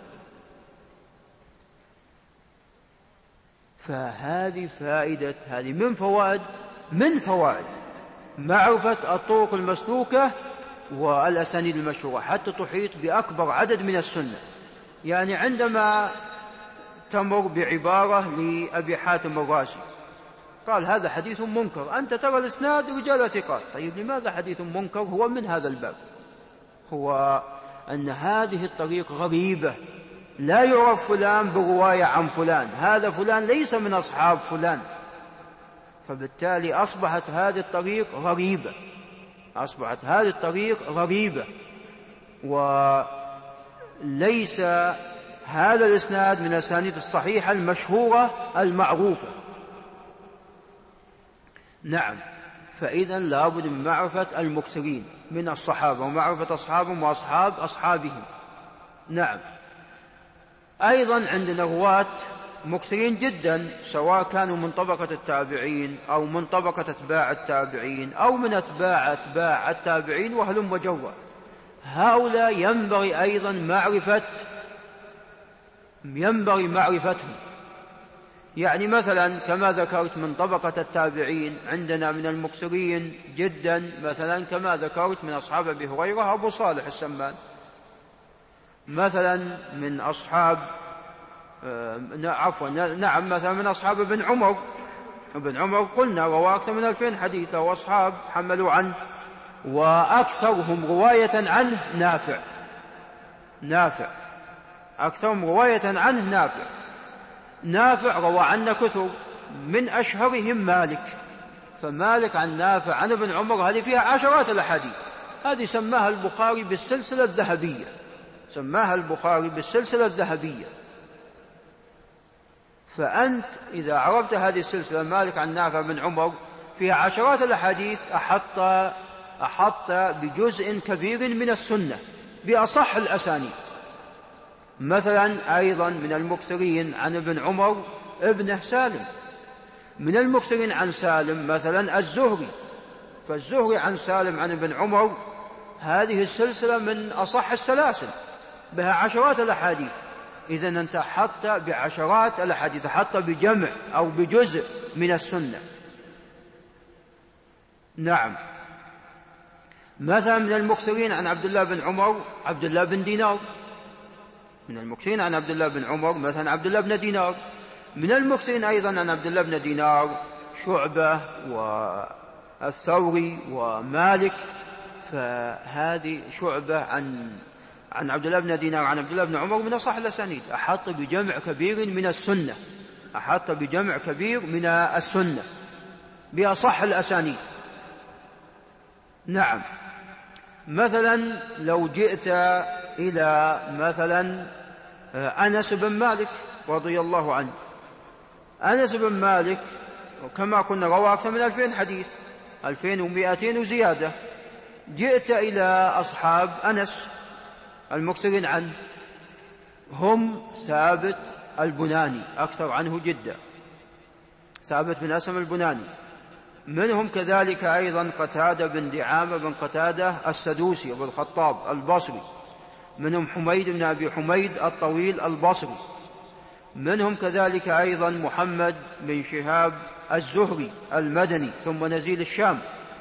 S1: فهذه فائدة، هذه من فوائد معرفة الطرق المسلوكة والأسانيد المشهورة حتى تحيط بأكبر عدد من السنة. يعني عندما تمر بعبارة لأبي حاتم الرازي قال هذا حديث منكر، أنت ترى الإسناد رجال ثقات، طيب لماذا حديث منكر؟ هو من هذا الباب، هو أن هذه الطريق غريبة، لا يعرف فلان برواية عن فلان، هذا فلان ليس من أصحاب فلان، فبالتالي أصبحت هذه الطريق غريبة، أصبحت هذه الطريق غريبة، وليس هذا الإسناد من الأسانيد الصحيحة المشهورة المعروفة. نعم، فإذا لابد من معرفة المكثرين من الصحابة ومعرفة أصحابهم وأصحاب أصحابهم. نعم. أيضا عندنا رواة مكثرين جدا، سواء كانوا من طبقة التابعين أو من طبقة أتباع التابعين أو من أتباع التابعين وهلم وجرا. هؤلاء ينبغي أيضا معرفتهم. يعني مثلا كما ذكرت من طبقة التابعين عندنا من المكثرين جدا، مثلا كما ذكرت من أصحاب أبي هريرة أبو صالح السمان، مثلا من أصحاب مثلا من أصحاب ابن عمر قلنا رواه أكثر من 2000 حديثا، وأصحاب حملوا عنه، وأكثرهم رواية عنه نافع، أكثرهم رواية عنه نافع روى عنا كثر، من أشهرهم مالك، فمالك عن نافع عن ابن عمر هذه فيها عشرات الأحاديث، هذه سماها البخاري بالسلسلة الذهبية. فأنت إذا عرفت هذه السلسلة مالك عن نافع بن عمر فيها عشرات الأحاديث، أحط بجزء كبير من السنة بأصح الأسانيد. مثلا أيضا من المكثرين عن ابن عمر ابنه سالم، من المكثرين عن سالم مثلا الزهري، فالزهري عن سالم عن ابن عمر هذه السلسلة من أصح السلاسل بها عشرات الأحاديث. إذن أنت حط بعشرات الأحاديث، حط بجمع أو بجزء من السنة. نعم. مثلا من المكثرين عن عبد الله بن عمر عبد الله بن دينار، من المكثرين عن عبد الله بن عمر مثلا عبد الله بن دينار، من المكثرين أيضا عن عبد الله بن دينار شعبة والثوري ومالك، فهذه شعبة عن عبد الله بن دينار عن عبد الله بن عمر من أصح الأسانيد، أحط بجمع كبير من السنة بأصح الأسانيد. نعم. مثلا لو جئت إلى مثلا أنس بن مالك رضي الله عنه، أنس بن مالك كما كنا روى أكثر من 2000 حديث، 2200 وزيادة. جئت إلى أصحاب أنس المكثرين عنه، هم ثابت البناني أكثر عنه جدا، ثابت بن أسلم البناني، منهم كذلك أيضا قتادة بن دعامة بن قتادة السدوسي أبو الخطاب البصري، منهم حميد بن أبي حميد الطويل البصري، منهم كذلك أيضا محمد بن شهاب الزهري المدني ثم نزيل الشام.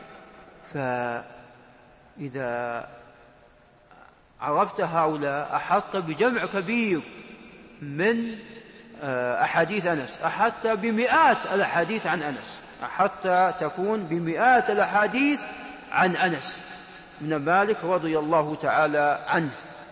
S1: فإذا عرفت هؤلاء أحط بجمع كبير من أحاديث أنس، أحط بمئات الأحاديث عن أنس، حتى تكون بمئات الأحاديث عن أنس بن مالك رضي الله تعالى عنه.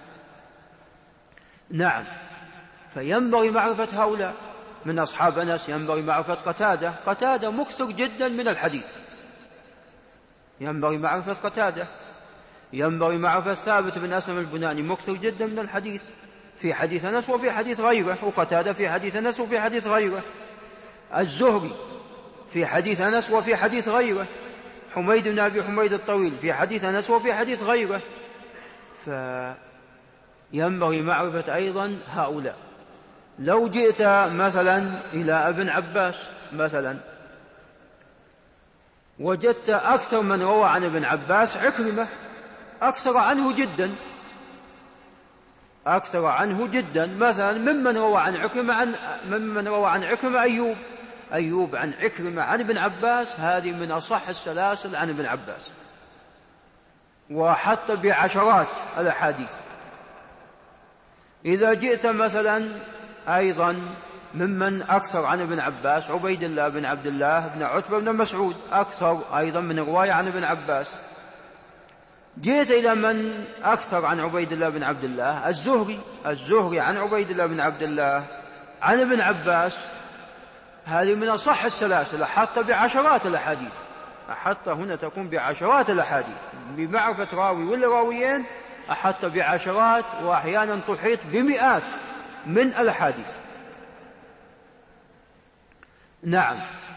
S1: نعم. فينبغي معرفة هؤلاء. من أصحاب أنس ينبغي معرفة قتادة مكثر جدا من الحديث، ينبغي معرفة قتادة. ينبغي معرفة ثابت بن أسلم البناني مكثر جدا من الحديث، في حديث أنس وفي حديث غيره، وقتادة في حديث أنس وفي حديث غيره، الزهري في حديث أنس وفي حديث غيره، حميد بن أبي حميد الطويل في حديث أنس وفي حديث غيره. فينبغي معرفة أيضا هؤلاء. لو جئت مثلا إلى ابن عباس مثلا، وجدت أكثر من روى عن ابن عباس عكرمة، أكثر عنه جدا مثلا ممن روى عن عكرمة أيوب عن عكرمة عن ابن عباس، هذه من أصح السلاسل عن ابن عباس، وحتى بعشرات الأحاديث. إذا جئت مثلا أيضا ممن أكثر عن ابن عباس عبيد الله بن عبد الله بن عتبة بن مسعود، أكثر أيضا من رواية عن ابن عباس. جئت إلى من أكثر عن عبيد الله بن عبد الله الزهري عن عبيد الله بن عبد الله عن ابن عباس، هذه من أصح السلاسل، حتى بعشرات الأحاديث، حتى هنا تكون بعشرات الأحاديث، بمعرفة راوي ولا راويين حتى بعشرات، وأحيانا تحيط بمئات من الأحاديث. نعم.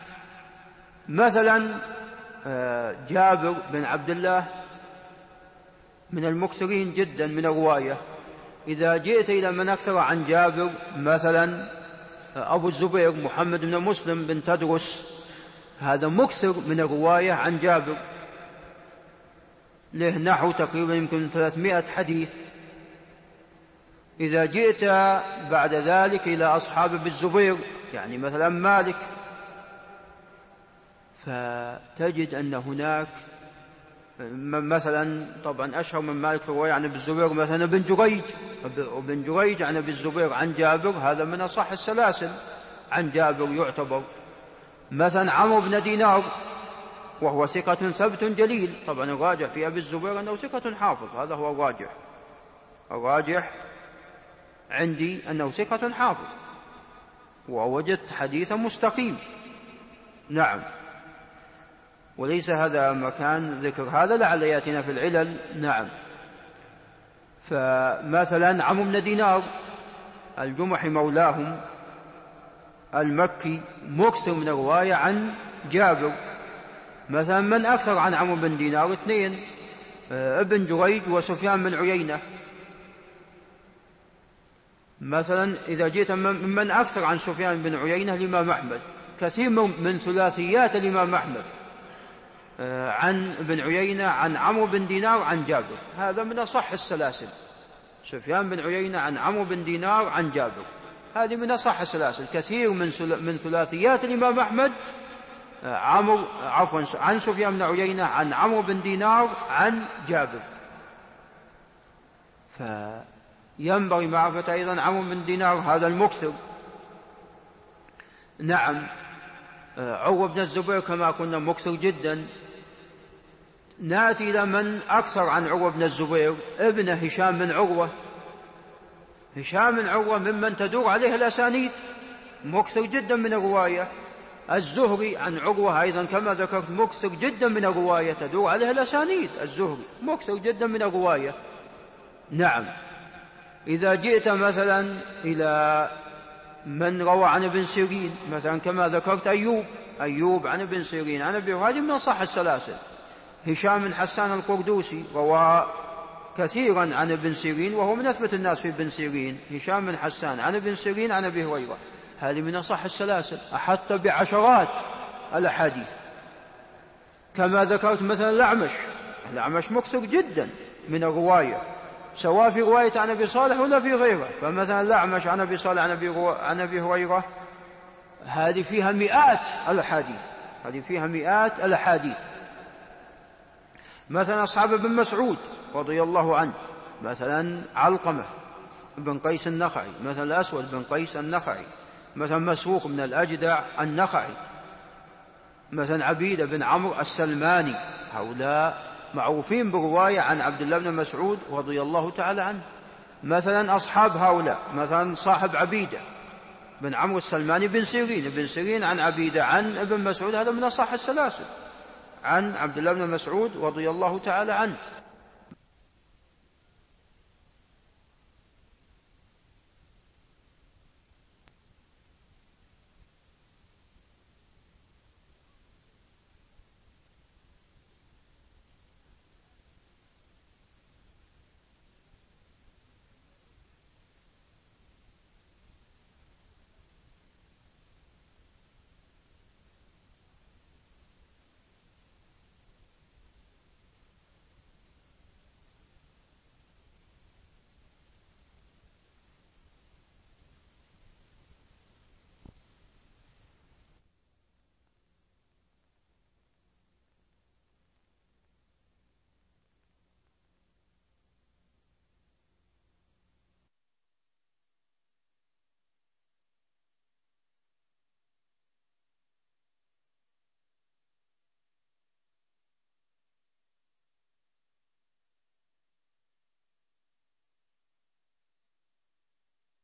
S1: مثلا جابر بن عبد الله من المكثرين جدا من الرواية. إذا جئت إلى من أكثر عن جابر، مثلا أبو الزبير محمد بن مسلم بن تدرس، هذا مكثر من الرواية عن جابر، له نحو تقريبا يمكن 300 حديث. إذا جئت بعد ذلك إلى أصحاب ابن الزبير، يعني مثلا مالك، فتجد أن هناك مثلا طبعا أشهر من مالك في الرواية عن ابن الزبير مثلا ابن جريج عن ابن الزبير عن جابر، هذا من أصح السلاسل عن جابر يعتبر. مثلا عمرو بن دينار وهو ثقة ثبت جليل، طبعا الراجح في أبي الزبير أنه ثقة حافظ، هذا هو الراجح عندي أنه ثقة حافظ، ووجدت حديثا مستقيم. نعم. وليس هذا مكان ذكر هذا، لعل يأتينا في العلل. نعم. فمثلا عمرو بن دينار الجمحي مولاهم المكي مكثر من الرواية عن جابر. مثلا من أكثر عن عمرو بن دينار؟ 2، ابن جريج وسفيان بن عيينة. مثلا إذا جئت من أكثر عن سفيان بن عيينة الإمام أحمد، كثير من ثلاثيات الإمام أحمد عن ابن عيينة عن عمرو بن دينار عن جابر، هذا من أصح السلاسل. سفيان بن عيينة عن عمرو بن دينار عن جابر، هذه من أصح السلاسل. كثير من ثلاثيات الإمام أحمد عن سفيان بن عيينة عن عمرو بن دينار عن جابر، فينبغي معرفة أيضا عمرو بن دينار هذا المكثر. نعم. عروة بن الزبير كما قلنا مكثر جدا. نأتي إلى من أكثر عن عروة بن الزبير، ابن هشام بن عروة. هشام بن عروة ممن تدور عليه الأسانيد، مكثر جدا من الرواية. الزهري عن عروة أيضا كما ذكرت مكثر جدا من الرواية، تدور عليه الأسانيد. الزهري مكثر جدا من الرواية. نعم. إذا جئت مثلا إلى من روى عن ابن سيرين، مثلا كما ذكرت أيوب عن ابن سيرين عن أبي هريرة من صح السلاسل. هشام بن حسان القردوسي روى كثيرا عن ابن سيرين، وهو من أثبت الناس في ابن سيرين. هشام بن حسان عن ابن سيرين عن أبي هريرة، هذه من صح السلاسل حتى بعشرات الأحاديث. كما ذكرت مثلا الأعمش مكثر جدا من الرواية، سواء في رواية عن أبي صالح ولا في غيره. فمثلا الأعمش عن أبي صالح عن أبي هريرة، هذه فيها مئات الأحاديث. مثلا أصحاب ابن مسعود رضي الله عنه، مثلا علقمة بن قيس النخعي، مثلا الأسود بن قيس النخعي، مثلا مسروق من الأجدع النخعي، مثلا عبيدة بن عمرو السلماني، هؤلاء معروفين بالرواية عن عبد الله بن مسعود رضي الله تعالى عنه. مثلا أصحاب هؤلاء، مثلا صاحب عبيدة بن عمرو السلماني بن سيرين عن عبيدة عن ابن مسعود، هذا من أصح السلاسل عن عبد الله بن مسعود رضي الله تعالى عنه.